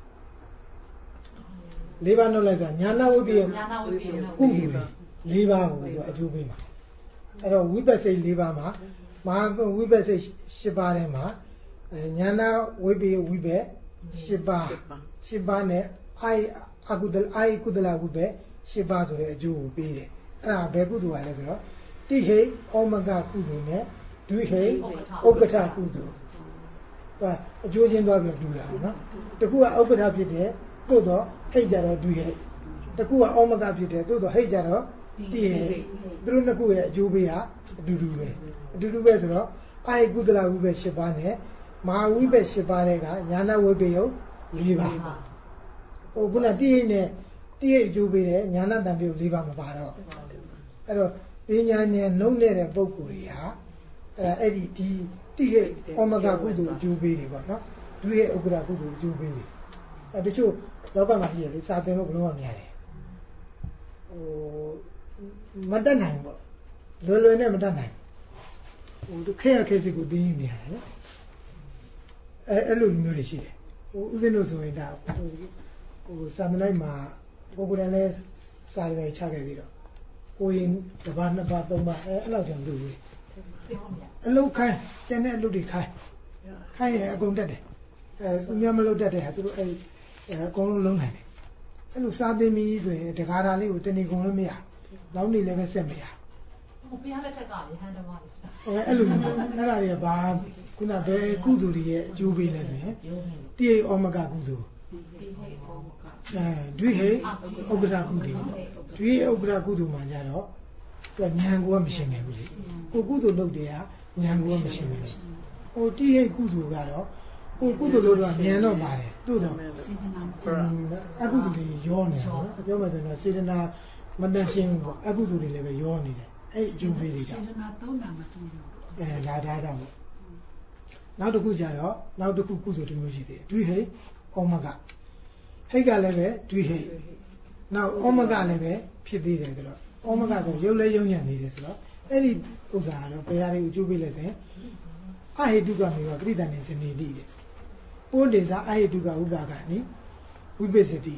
၄ပါးနှုတ်လိုက်ဆိုညာနာဝိပယညာနာဝိပယကုသိုလ်၄ပါးကိုသူအကျိုးပေးမှာအဲ့တော့ဝိပဿနာ၄ပါးမှာမဟာဝိပဿနာ၈ပါးထဲမှာညာနာဝိပယဝိဘက်၈ပါး၈ပါးနဲ့အာယအကုသလအာယကုသလဝိဘက်၈ပါးဆိုတဲ့အကျိုးကိုပေးတယ်အဲ့ဒါဘယ်ကုသိုလ်ကလဲဆိုတော့တိဟိဩမကကုသိုလ်နဲ့ဒွိဟိဥက္ကဋကုသိုလ်သူအကျိုးချင်းသွားပြီးတူတာနော်တခုကဥက္ကဋဖြစ်တယ်သို့တော့ဟိတ်ကြတော့ဒွိဟိတခုကဩမကဖြစ်တယ်သို့တော့ဟိတ်ကြတော့တိဟိသူတို့နှစ်ခုရဲ့အကျိုးပေးတာအတူတူပဲအတူတူပဲဆိုတော့အာယကုသလဝိဘက်၈ပါးနဲ့မဟာဝိဘက်၈ပါးတွေကညာနာဝိပယုတ်၄ပါးဟိုခုနတိဟိနဲ့တိဟိအကျိုးပေးတယ်ညာနာတန်ပြုတ်၄ပါးမပါတော့အဲ့တော့ပညာဉာဏ်နှုံးနေတဲ့ပုဂ္ဂိုလ်တွေဟာအဲ့အဲ့ဒီဒီတိဟိဩမကကုသိုလ်အကျိုးပေးတွေပေါ့နော်ဒွိဟိဥက္ကဋကုသိုလ်အကျိုးပေးတွေအဲ့တချို့လောကမှာရှိရလေစာသင်လို့ဘလို့မရတယ်ဟိုမတတ်နိုင်ပေါ့လွယ်လွယ်နဲ့မတတ်နိုင်ဟိုခက်ရခက်စီကိုသိနေရတယ်နော်အဲအဲ့လိုမျိုးတွေရှိတယ်ဟိုဥစဉ်လို့ဆိုရင်ဒါဟိုဟိုစာမလိုက်မှာကိုကိုယ်တိုင်လဲစာရွယ်ချခဲ့ပြီးတော့ကိုရင်တစ်ပါးနှစ်ပါးသုံးပါးအဲအဲ့လောက်တောင်လုပ်ဘူးအလုတ်ခိုင်းကျန်တဲ့အလုပ်တွေခိုင်းခိုင်းရအကုန်တက်တယ်အဲသူများမလုပ်တတ်တဲ့ဟာသူတို့အဲအကုန်လုံးလုံးနိုင်တယ်အဲ့လိုစာသင်ပြီးဆိုရင်တကားဓာလေးကိုတနေ့ကုန်လို့မရနောက်နေ့လည်းပဲဆက်မရဟိုဘုရားလက်ထက်ကလေဟန်တမလေးအဲအဲ့လိုမျိုးအဲ့ဒါတွေကဘာခုနဘယ်ကုသိုလ်တွေရဲ့အကျိုးပေးလဲဆိုရင်တိဟိဩမကကုသိုလ်တိဟိဩမကအဲဒွိဟိဥက္ကဋကုသိုလ်ဒွိဟိဥက္ကဋကုသိုလ်မှာကြတော့သူကဉာဏ်ကိုမရှင်းနိုင်ဘူးလေကိုကုသိုလ်လုပ်တယ်ဟာဉာဏ်ကိုမရှင်းနိုင်ဘူးဟိုတိဟိကုသိုလ်ကတော့ကိုကုသိုလ်လုပ်တော့ဉာဏ်တော့ပါတယ်သို့တော့စေတနာအကုသိုလ်တွေရောနေတယ်နော်ပြောမှဆိုတော့စေတနာမတန်ရှင်းဘူးပေါ့အကုသိုလ်တွေလည်းပဲရောနေတယ်အဲ့အကျိုးပေးတွေကြောင့်စေတနာသုံးတာမတူဘူးအဲဒါဒါကြောင့်ပေါ့နောက်တစ်ခုကြတော့နောက်တစ်ခုကုသိုလ်တစ်မျိုးရှိသေးတယ်ဒွိဟိဩမကဟိတ်ကလည်းပဲဒွိဟိနောက်ဩမကလည်းပဲဖြစ်သေးတယ်ဆိုတော့ဩမကဆိုရုပ်လဲရုံညံ့နေတယ်ဆိုတော့အဲ့ဒီဥစ္စာကတော့ဘယ်ဟာတွေကိုအကျိုးပေးလဲဆိုရင်အဟိတုကမေဝပရိသဏ္ဍေစနေတိတဲ့ပိုးတေသာအဟိတုကဥပါကနိဝိပစ္စတိ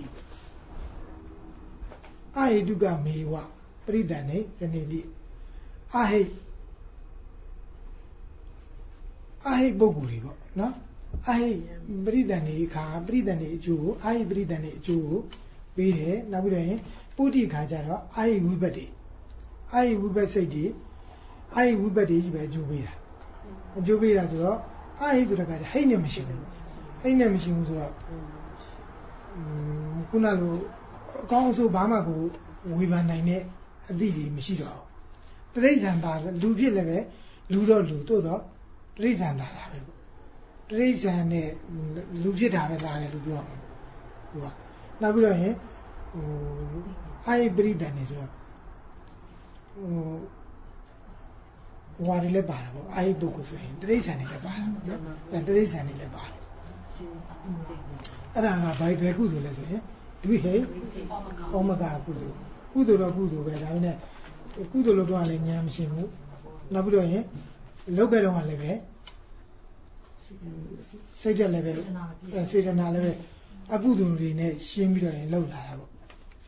အဟိတုကမေဝပရိသဏ္ဍေစနေတိအဟိအဟိပုဂ္ဂိုလ်တွေပေါ့နော်အဟိပရိသဏ္ဍေခါပရိသဏ္ဍေအကျိုးကိုအဟိပရိသဏ္ဍေအကျိုးကိုပေးတယ်နောက်ပြီးတော့ရင်ပုဋ္ဌိခါကြတော့အဟိဝိပတ္တိအဟိဝိပဿစိတ်တွေအဟိဝိပတ္တိကြီးပဲအကျိုးပေးတာအကျိုးပေးတာဆိုတော့အဟိဆိုတာကဟိတ်နဲ့မရှိဘူးဟိတ်နဲ့မရှိဘူးဆိုတော့ခုနလိုအကောင်းအဆိုးဘာမှကိုဝေဖန်နိုင်တဲ့အသည့်တွေမရှိတော့ဘူးတိရစ္ဆာန်သားလူဖြစ်လည်းပဲလူတော့လူတို့တော့တိရစ္ဆာန်သားတာပဲပေါ့တိရစ္ဆာန်နဲ့လူဖြစ်တာပဲသားတယ်လို့ပြောမှာသူကနောက်ပြီးတော့ရင်ဟိုအာယပရိဒန်နေဆိုတော့ဟိုဝါရီလည်းပါတာပေါ့အာယပုဂ္ဂိုလ်ဆိုရင်တိရစ္ဆာန်တွေလည်းပါတာနော်တိရစ္ဆာန်တွေလည်းပါတယ်အဲ့ဒါကဘိုင်ဘယ်ကုသိုလ်လဲဆိုရင်ဒွိဟိဩမကကုသိုလ်ကုသိုလ်တော့ကုသိုလ်ပဲဒါပေမဲ့ကုသိုလ်လို့တော့လည်းဉာဏ်မရှိဘူးနောက်ပြီးတော့ရင်လောက်ခဲ့တော့လည်းပဲစိတ်တက်လည်းပဲစေတနာလည်းပဲအကုသိုလ်တွေနဲ့ရှင်းပြီးတော့ရင်လောက်လာတာပေါ့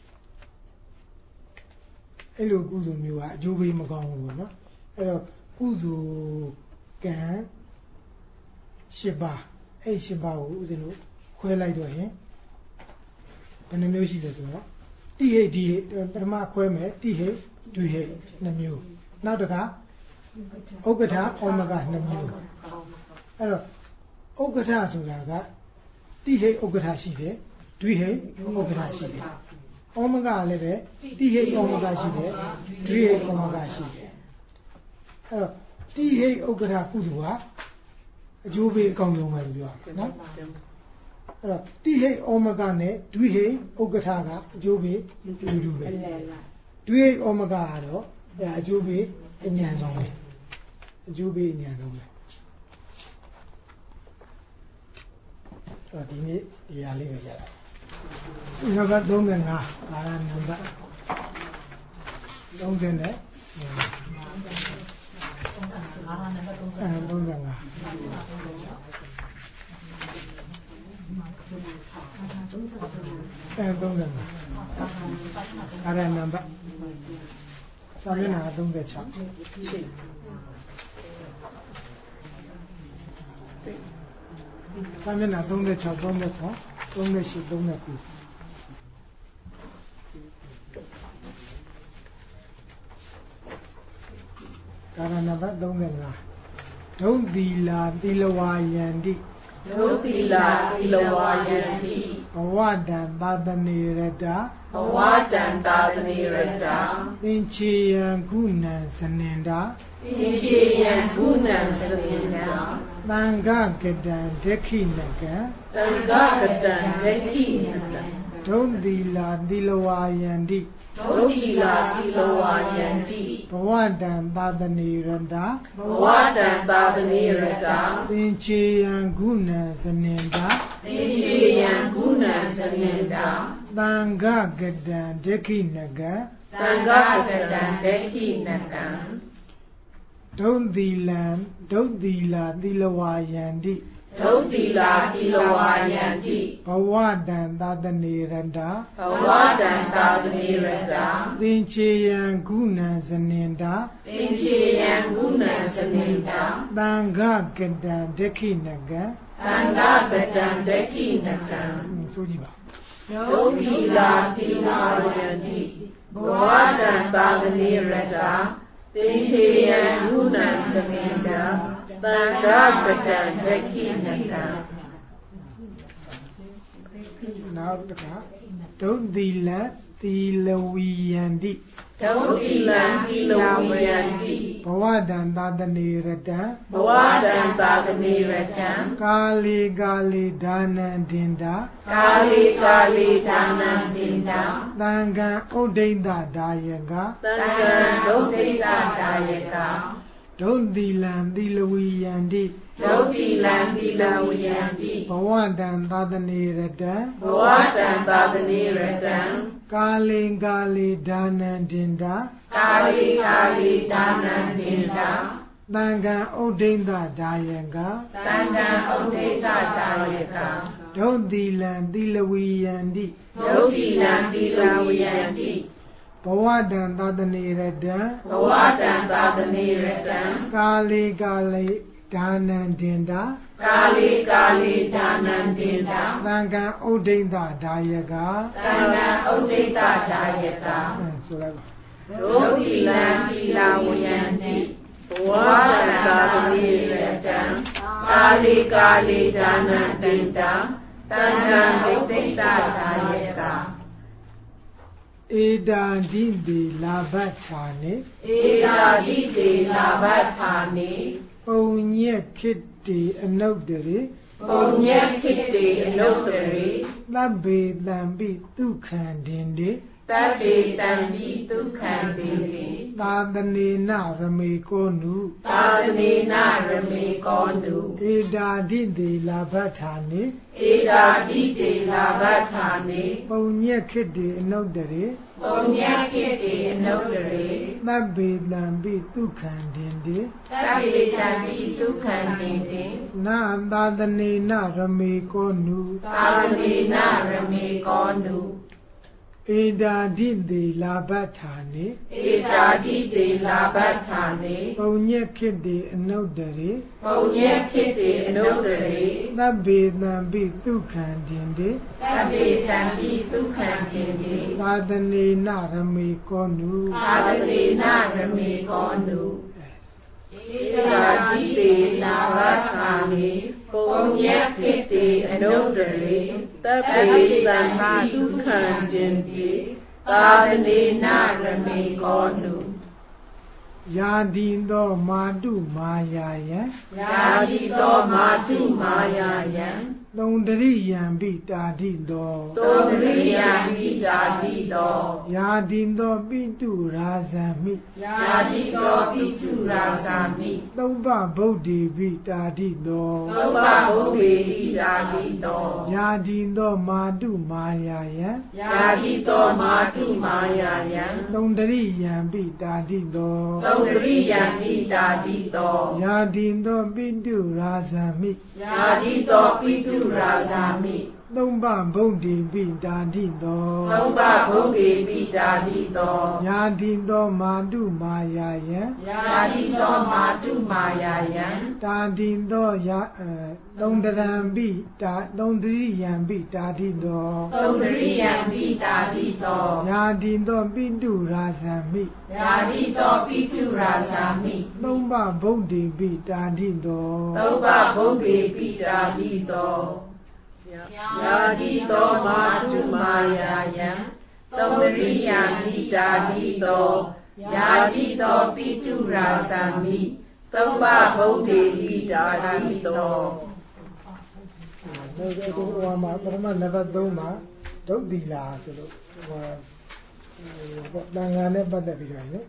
အဲ့လိုကုသိုလ်မျိုးကအကျိုးပေးမကောင်းဘူးပေါ့နော်အဲ့တော့ကုသိုလ်ကံ၈ပါးအဲ့၈ပါးကိုဦးဇင်းတို့ခွဲလိုက်တော့ရင်ဘယ်နှမျိုးရှိလဲဆိုတော့တိဟိတ်ဒီပထမခွဲမယ်တိဟိတ်ဒွိဟိတ်နှစ်မျိုးနောက်တစ်ခါဥက္ကဋဩမကနှစ်မျိုးအဲ့တော့ဥက္ကဋဆိုတာကတိဟိတ်ဥက္ကဋရှိတယ်ဒွိဟိတ်ဥက္ကဋရှိတယ်ဩမကလည်းပဲတိဟိတ်ဩမကရှိတယ်ဒွိဟိတ်ဩမကရှိတယ်အဲ့တော့တိဟိတ်ဥက္ကဋကုသိုလ်ကအကျိုးပေးအကောင်းဆုံးပဲလို့ပြောရမယ်နော်အဲ့တော့တိဟိတ်ဩမကနဲ့ဒွိဟိတ်ဥက္ကဋကအကျိုးပေးတူတူပဲဒွိဟိတ်ဩမကကတော့အဲအကျိုးပေးအញ្ញံဆုံးပဲအကျိုးပေးအញ្ញံဆုံးပဲအဲ့တော့ဒီနေ့ဒီဟာလေးပဲကြတာ number don't the na Kara number don't the net and don't the na and don't the na Kara number Something I don't the chap Something I don't the chap don't the top don't the ship don't the cool Karanaba don't the la. Don't the la dilawa yandi. Don't the la dilawa yandi. Awadan dadani reda. Awadan dadani reda. Inchi and gunan sanenda. Inchi and gunan sanenda. Manga gadan deki naga. Tanga gadan deki naga. Don't the la dilawa yandi. Dotila Dilawa Yandi Bawadan Badani Randa Bawadan Badani Rada Inchi and Guna Zanenda Inchi and Guna Zanenda Banga Gadan Deki Naga Tanga Gadan Deki Naga Don't the land, don't the la Dilawa Yandi Dotila Dilawa Yandi Bawadan Badani Randa Bawadan Badani Rada Inchi and Guna Zanenda Inchi and Guna Zanenda Banga Gadan Deki Naga Tanga Gadan Deki Naga Sojiba Dotila Dilawa Yandi Bawadan Badani Rada Inchi and Guna Zanenda Banga Gadan Deki Naga Now don't the la Dilawi Yandi Dotila Dilawa Yandi Bawadan Dadani Rada Bawadan Badani Rada Kali Gali Dana Dinda Kali Kali Dana Dinda Danga Odinda Dayaga Tanga Dotila Dayaga Don't the land Dilawi Yandi Dotila Dilawa Yandi Bawadan Dadani Rada Bawadan Badani Rada Kali Gali Dana Dinda Kali Kali Dana Dinda Danga Odinda Dayaga Tanga Dotila Dayaga Don't the land Dilawi Yandi Dotila Dilawa Yandi Bawadan Dadani Rada Bawadan Badani Rada Kali Gali Dana Dinda Kali Kali Dana Dinda Danga Odinda Dayaga Tanga Dotila Dayaga So like Dotila Dilawa Yandi Bawadan Badani Rada Kali Kali Dana Dinda Tanga Dotila Dayaga Eda Dindi Labatani Eda Didi Labatani Onye Kitty Anodari Onye Kitty Anodari Labe Lambi Dukan Dindi Tabi Tambi Dukan Dindi Dadani Narami Konu Tadani Narami Kondu Eda Dindi Labatani Eda Didi Labatani Onye Kitty Anodari Onye Kitty Anodari Labe Lambi Dukan Dindi Tabi Tambi Dukan Dindi Na Dadani Narami Konu Tadani Narami Kondu Eda Dindi Labatani Eda Didi Labatani Onye Kitty Anodari Onye Kitty Anodari Labe Lambi Dukan Dindi Tabi Tambi Dukan Dindi Dadani Narami Konu Tadani Narami Kondu Eda Didi Labatani Onye Kitty Anodari Tabi Tambi Dukan Dindi Tadani Narami Kondu Yadindo Madu Mayayan Yadido Madu Mayayan သုံးတရိယံပိတာတိတောသုံးတရိယံပိတာတိတောယာတိတောပိတုရာဇံမိယာတိတောပိတုရာဇံမိသုံးပဗုဒ္ဓေပိတာတိတောသုံးပဗုဒ္ဓေပိတာတိတောယာတိတောမာတုမာယာယံယာတိတောမာတုမာယာယံသုံးတရိယံပိတာတိတောသုံးတရိယံပိတာတိတောယာတိတောပိတုရာဇံမိယာတိတောပိတုရာဇာမိသုံးပဗုဒ္ဓေပိတာတိတောသုံးပဗုဒ္ဓေပိတာတိတောယာတိတောမာတုမာယာယံယာတိတောမာတုမာယာယံတာတိတောယာသုံးတရံပိတာသုံးတရိယံပိတာတိတောသုံးတရိယံပိတာတိတောယာတိတောပိတုရာဇံမိယာတိတောပိတုရာဇာမိသုံးပဗုဒ္ဓေပိတာတိတောသုံးပဗုဒ္ဓေပိတာတိတောယာတိတောမာတုမာယာယံသုံးတရိယံပိတာတိတောယာတိတောပိတုရာဇာမိသုံးပဗုဒ္ဓေပိတာတိတောဒီဒီဟိုမှာပထမနံပါတ်သုံးမှာဒုတ်တိလာဆိုလို့ဟိုတန်ခါနဲ့ပတ်သက်ပြီးတော့လေ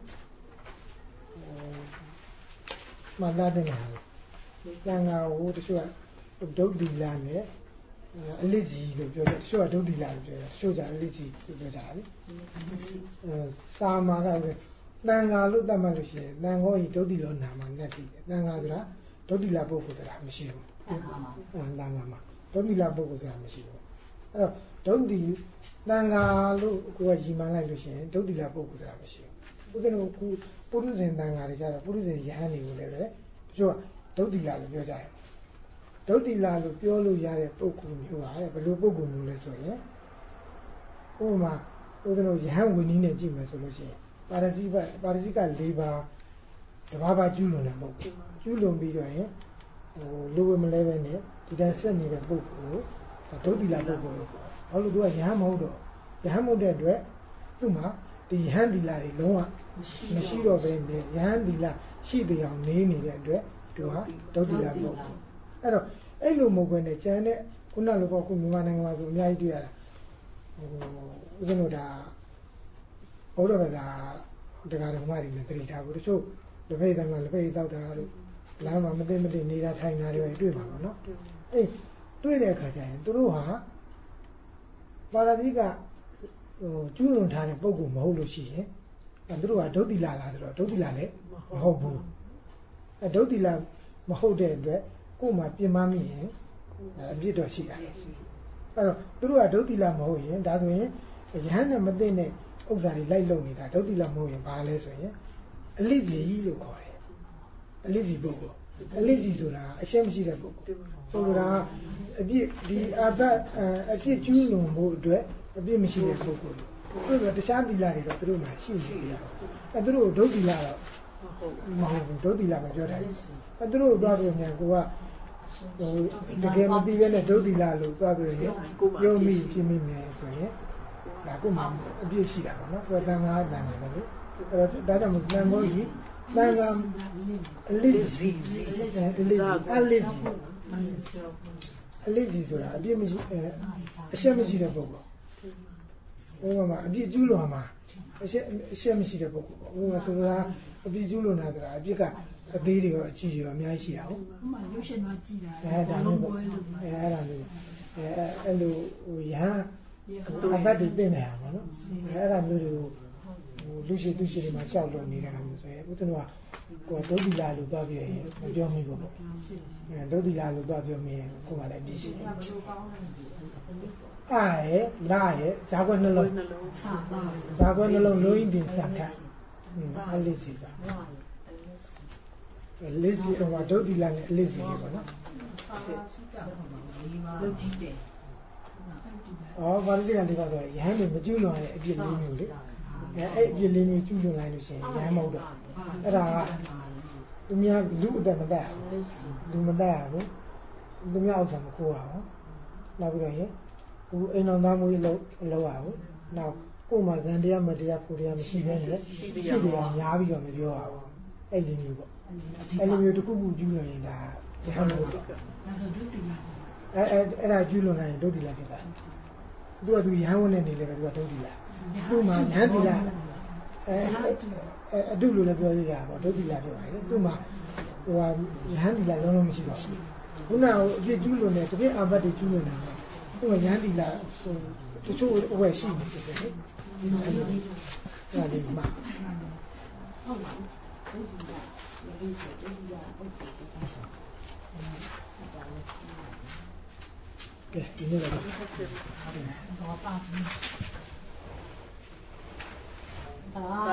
မလာတဲ့ဟာတန်ခါဟိုတချို့ကဒုတ်တိလာနဲ့အလစ်ကြီးလို့ပြောတယ်တချို့ကဒုတ်တိလာလို့ပြောတယ်တချို့ကအလစ်ကြီးလို့ပြောကြတယ်အဲစာမာကတန်ခါလို့သတ်မှတ်လို့ရှိရင်တန်ခေါကြီးဒုတ်တိလောနာမှာနဲ့တည်တယ်တန်ခါဆိုတာဒုတ်တိလာပုဂ္ဂိုလ်ဆိုတာမရှိဘူးတန်ခါမှာတန်ခါမှာဒုတ်တိလာပုဂ္ဂိုလ်ဆိုတာမရှိဘူးအဲ့တော့ဒုတ်တိတန်ခါလို့ကိုယ်ကရီမှန်းလိုက်လို့ရှိရင်ဒုတ်တိလာပုဂ္ဂိုလ်ဆိုတာမရှိဘူးဥဒ္ဒနောခုပုရုဇဉ်တန်ခါတွေကြတော့ပုရုဇဉ်ယဟန်တွေကိုလည်းပဲတချို့ကဒုတ်တိလာလို့ပြောကြတယ်ဒုတ်တိလာလို့ပြောလို့ရတဲ့ပုဂ္ဂိုလ်မျိုးပါတဲ့ဘယ်လိုပုဂ္ဂိုလ်မျိုးလဲဆိုရင်ဥပမာဥဒ္ဒနောယဟန်ဝိနည်းနဲ့ကြည့်မယ်ဆိုလို့ရှိရင်ပါရဇိပပါရဇိက၄ပါးတဘာဘာကျူးလွန်တဲ့ပုဂ္ဂိုလ်ကျူးလွန်ပြီးတော့ရင်ဟိုလိုဝဲမလဲပဲနဲ့ဒီတိုင်းဆက်နေတဲ့ပုဂ္ဂိုလ်ဒုတ်တိလာပုဂ္ဂိုလ်လို့ဘာလို့သူကယဟန်မဟုတ်တော့ယဟန်မဟုတ်တဲ့အတွက်သူ့မှာဒီယဟန်တိလာတွေလုံးဝမရှိတော့ပဲနဲ့ယဟန်တိလာရှိတဲ့အောင်နေနေတဲ့အတွက်သူဟာဒုတ်တိလာပုဂ္ဂိုလ်အဲ့တော့အဲ့လိုမဟုတ်ဘဲနဲ့ကျန်တဲ့ခုနလိုပေါ့ခုမြန်မာနိုင်ငံမှာဆိုအများကြီးတွေ့ရတာဟိုဦးဇင်းတို့ဒါဘုရားဘာသာတရားတော်မှတွေနဲ့တတိထားဘူးတချို့လက်ဖိတ်တိုင်းမှာလက်ဖိတ်တောက်တာလို့လမ်းမှာမသိမသိနေတာထိုင်တာတွေတွေ့မှာပေါ့နော်အေးတွေ့တဲ့အခါကျရင်သူတို့ဟာပါရဇိကဟိုကျူးလွန်ထားတဲ့ပုံကိုမဟုတ်လို့ရှိရင်အဲသူတို့ကဒုတ်တိလာလားဆိုတော့ဒုတ်တိလာလည်းမဟုတ်ဘူးအဲဒုတ်တိလာမဟုတ်တဲ့အတွက်ကိုယ်မှပြင်မမိရင်အပြစ်တော့ရှိတာအဲ့တော့သူတို့ကဒုတ်တိလာမဟုတ်ရင်ဒါဆိုရင်ယဟန်နဲ့မသိတဲ့ဥစ္စာတွေလိုက်လုံနေတာဒုတ်တိလာမဟုတ်ရင်ဘာလဲဆိုရင်အလိစီလို့ခေါ်တယ်အလိစီပုဂ္ဂိုလ်အလိစီဆိုတာအရှက်မရှိတဲ့ပုဂ္ဂိုလ်ဆိုလိုတာအပြစ်ဒီအာဘအပြစ်ကျူးလွန်ဖို့အတွက်အပြစ်မရှိတဲ့ပုဂ္ဂိုလ်တွေသူတို့ကတခြားတိလာတွေတော့သူတို့မှရှိနေတယ်အဲသူတို့ဒုတ်တိလာတော့မဟုတ်ဘူးဒုတ်တိလာမှပြောတယ်အဲသူတို့သွားပြီးမြန်ကိုကဟိုတကယ်မသိဘဲနဲ့ဒုတ်တိလာလို့သွားပြီးရင်ရုံမိပြင်းမိမယ်ဆိုရင်ဒါကိုမှအပြစ်ရှိတာပေါ့နော်သူကတန်ခါတန်ခါပဲလေအဲ့တော့ဒါကြောင့်တန်ခိုးကြီးတန်ခါအလစ်စီအလစ်အလစ်အလစ်စီဆိုတာအပြစ်မရှိအရှက်မရှိတဲ့ပုဂ္ဂိုလ်ဟိုမှာအပြစ်ကျူးလွန်မှာအရှက်အရှက်မရှိတဲ့ပုဂ္ဂိုလ်ဟိုမှာဆိုတာအပြစ်ကျူးလွန်တာဆိုတာအပြစ်ကအသေးတွေရောအကြီးတွေရောအများကြီးရှိတာဟုတ်ဥမာရုပ်ရှင်တော့ကြည်တာအဲဒါမျိုးပေါ့အဲအဲ့ဒါမျိုးအဲအဲ့လိုဟိုရဟန်းအဘတ်တွေတင်နေတာပေါ့နော်အဲအဲ့ဒါမျိုးတွေကိုဟိုလူရှိသူရှိတွေမှာရှောက်လို့နေတာမျိုးဆိုရင်ဥတ္တနောကကိုဒုတိလာလို့သွားပြီးရင်မပြောမိဘူးပေါ့အဲဒုတိလာလို့သွားပြောမိရင်ကိုယ်မှလည်းပြည့်ရှိတယ်အားရဲ့လာရဲ့ဇာခွက်နှလုံးဇာခွက်နှလုံးလုံးရင်တင်စခတ်အလေးစီပါအလေးစီတော့ဒုတိလာနဲ့အလေးစီပေါ့နော်လုတ်ကြည့်တယ်အော်ဘာလို့လဲဒီပါဆိုရဟန်းတွေမကျူးလွန်ရတဲ့အပြစ်လေးမျိုးလေအဲအဲ့အပြစ်လေးမျိုးကျူးလွန်လိုက်လို့ရှိရင်ရဟန်းမဟုတ်တော့အဲ့ဒါကသူများလူအသက်မသက်လူမသက်ဘူးသူများဥစ္စာမခိုးရအောင်နောက်ပြီးတော့ရင်ဟိုအိမ်တော်သားမွေးလို့လောက်ရအောင်နောက်ကိုယ်မှာဇန်တရားမတရားဖို့တရားမရှိဘဲနဲ့ရှိတရားများပြီးတော့မပြောရဘူးအဲ့လိုမျိုးပေါ့အဲ့လိုမျိုးတစ်ခုခုကျူးလွန်ရင်ဒါရဟန်းမဟုတ်တော့ဒါဆိုဒုတိယအဲအဲအဲအဲ့ဒါကျူးလွန်နိုင်ဒုတိယဖြစ်တာသူကသူရဟန်းဝင်နေလေပဲသူကဒုတိယသူ့မှာရဟန်းတိလားအဲအတုလို့လည်းပြောရတာပေါ့ဒုတိယပြောပါလေသူ့မှာဟိုဟာရဟန်းတိလားလုံးလုံးမရှိတော့ဘူးခုနကအပြစ်ကျူးလွန်နေတပြည့်အဘတ်တွေကျူးလွန်နေတာသူကရဟန်းတိလားဟိုတချို့အဝယ်ရှိနေတယ်လေအဲ့ဒါလေးမှာဟုတ်ပါဘူးဒုတိယရေးဆိုဒုတိယပုတ်တယ်ပါရှာကဲဒီနေ့တော့တော့ပါချင်းဒါ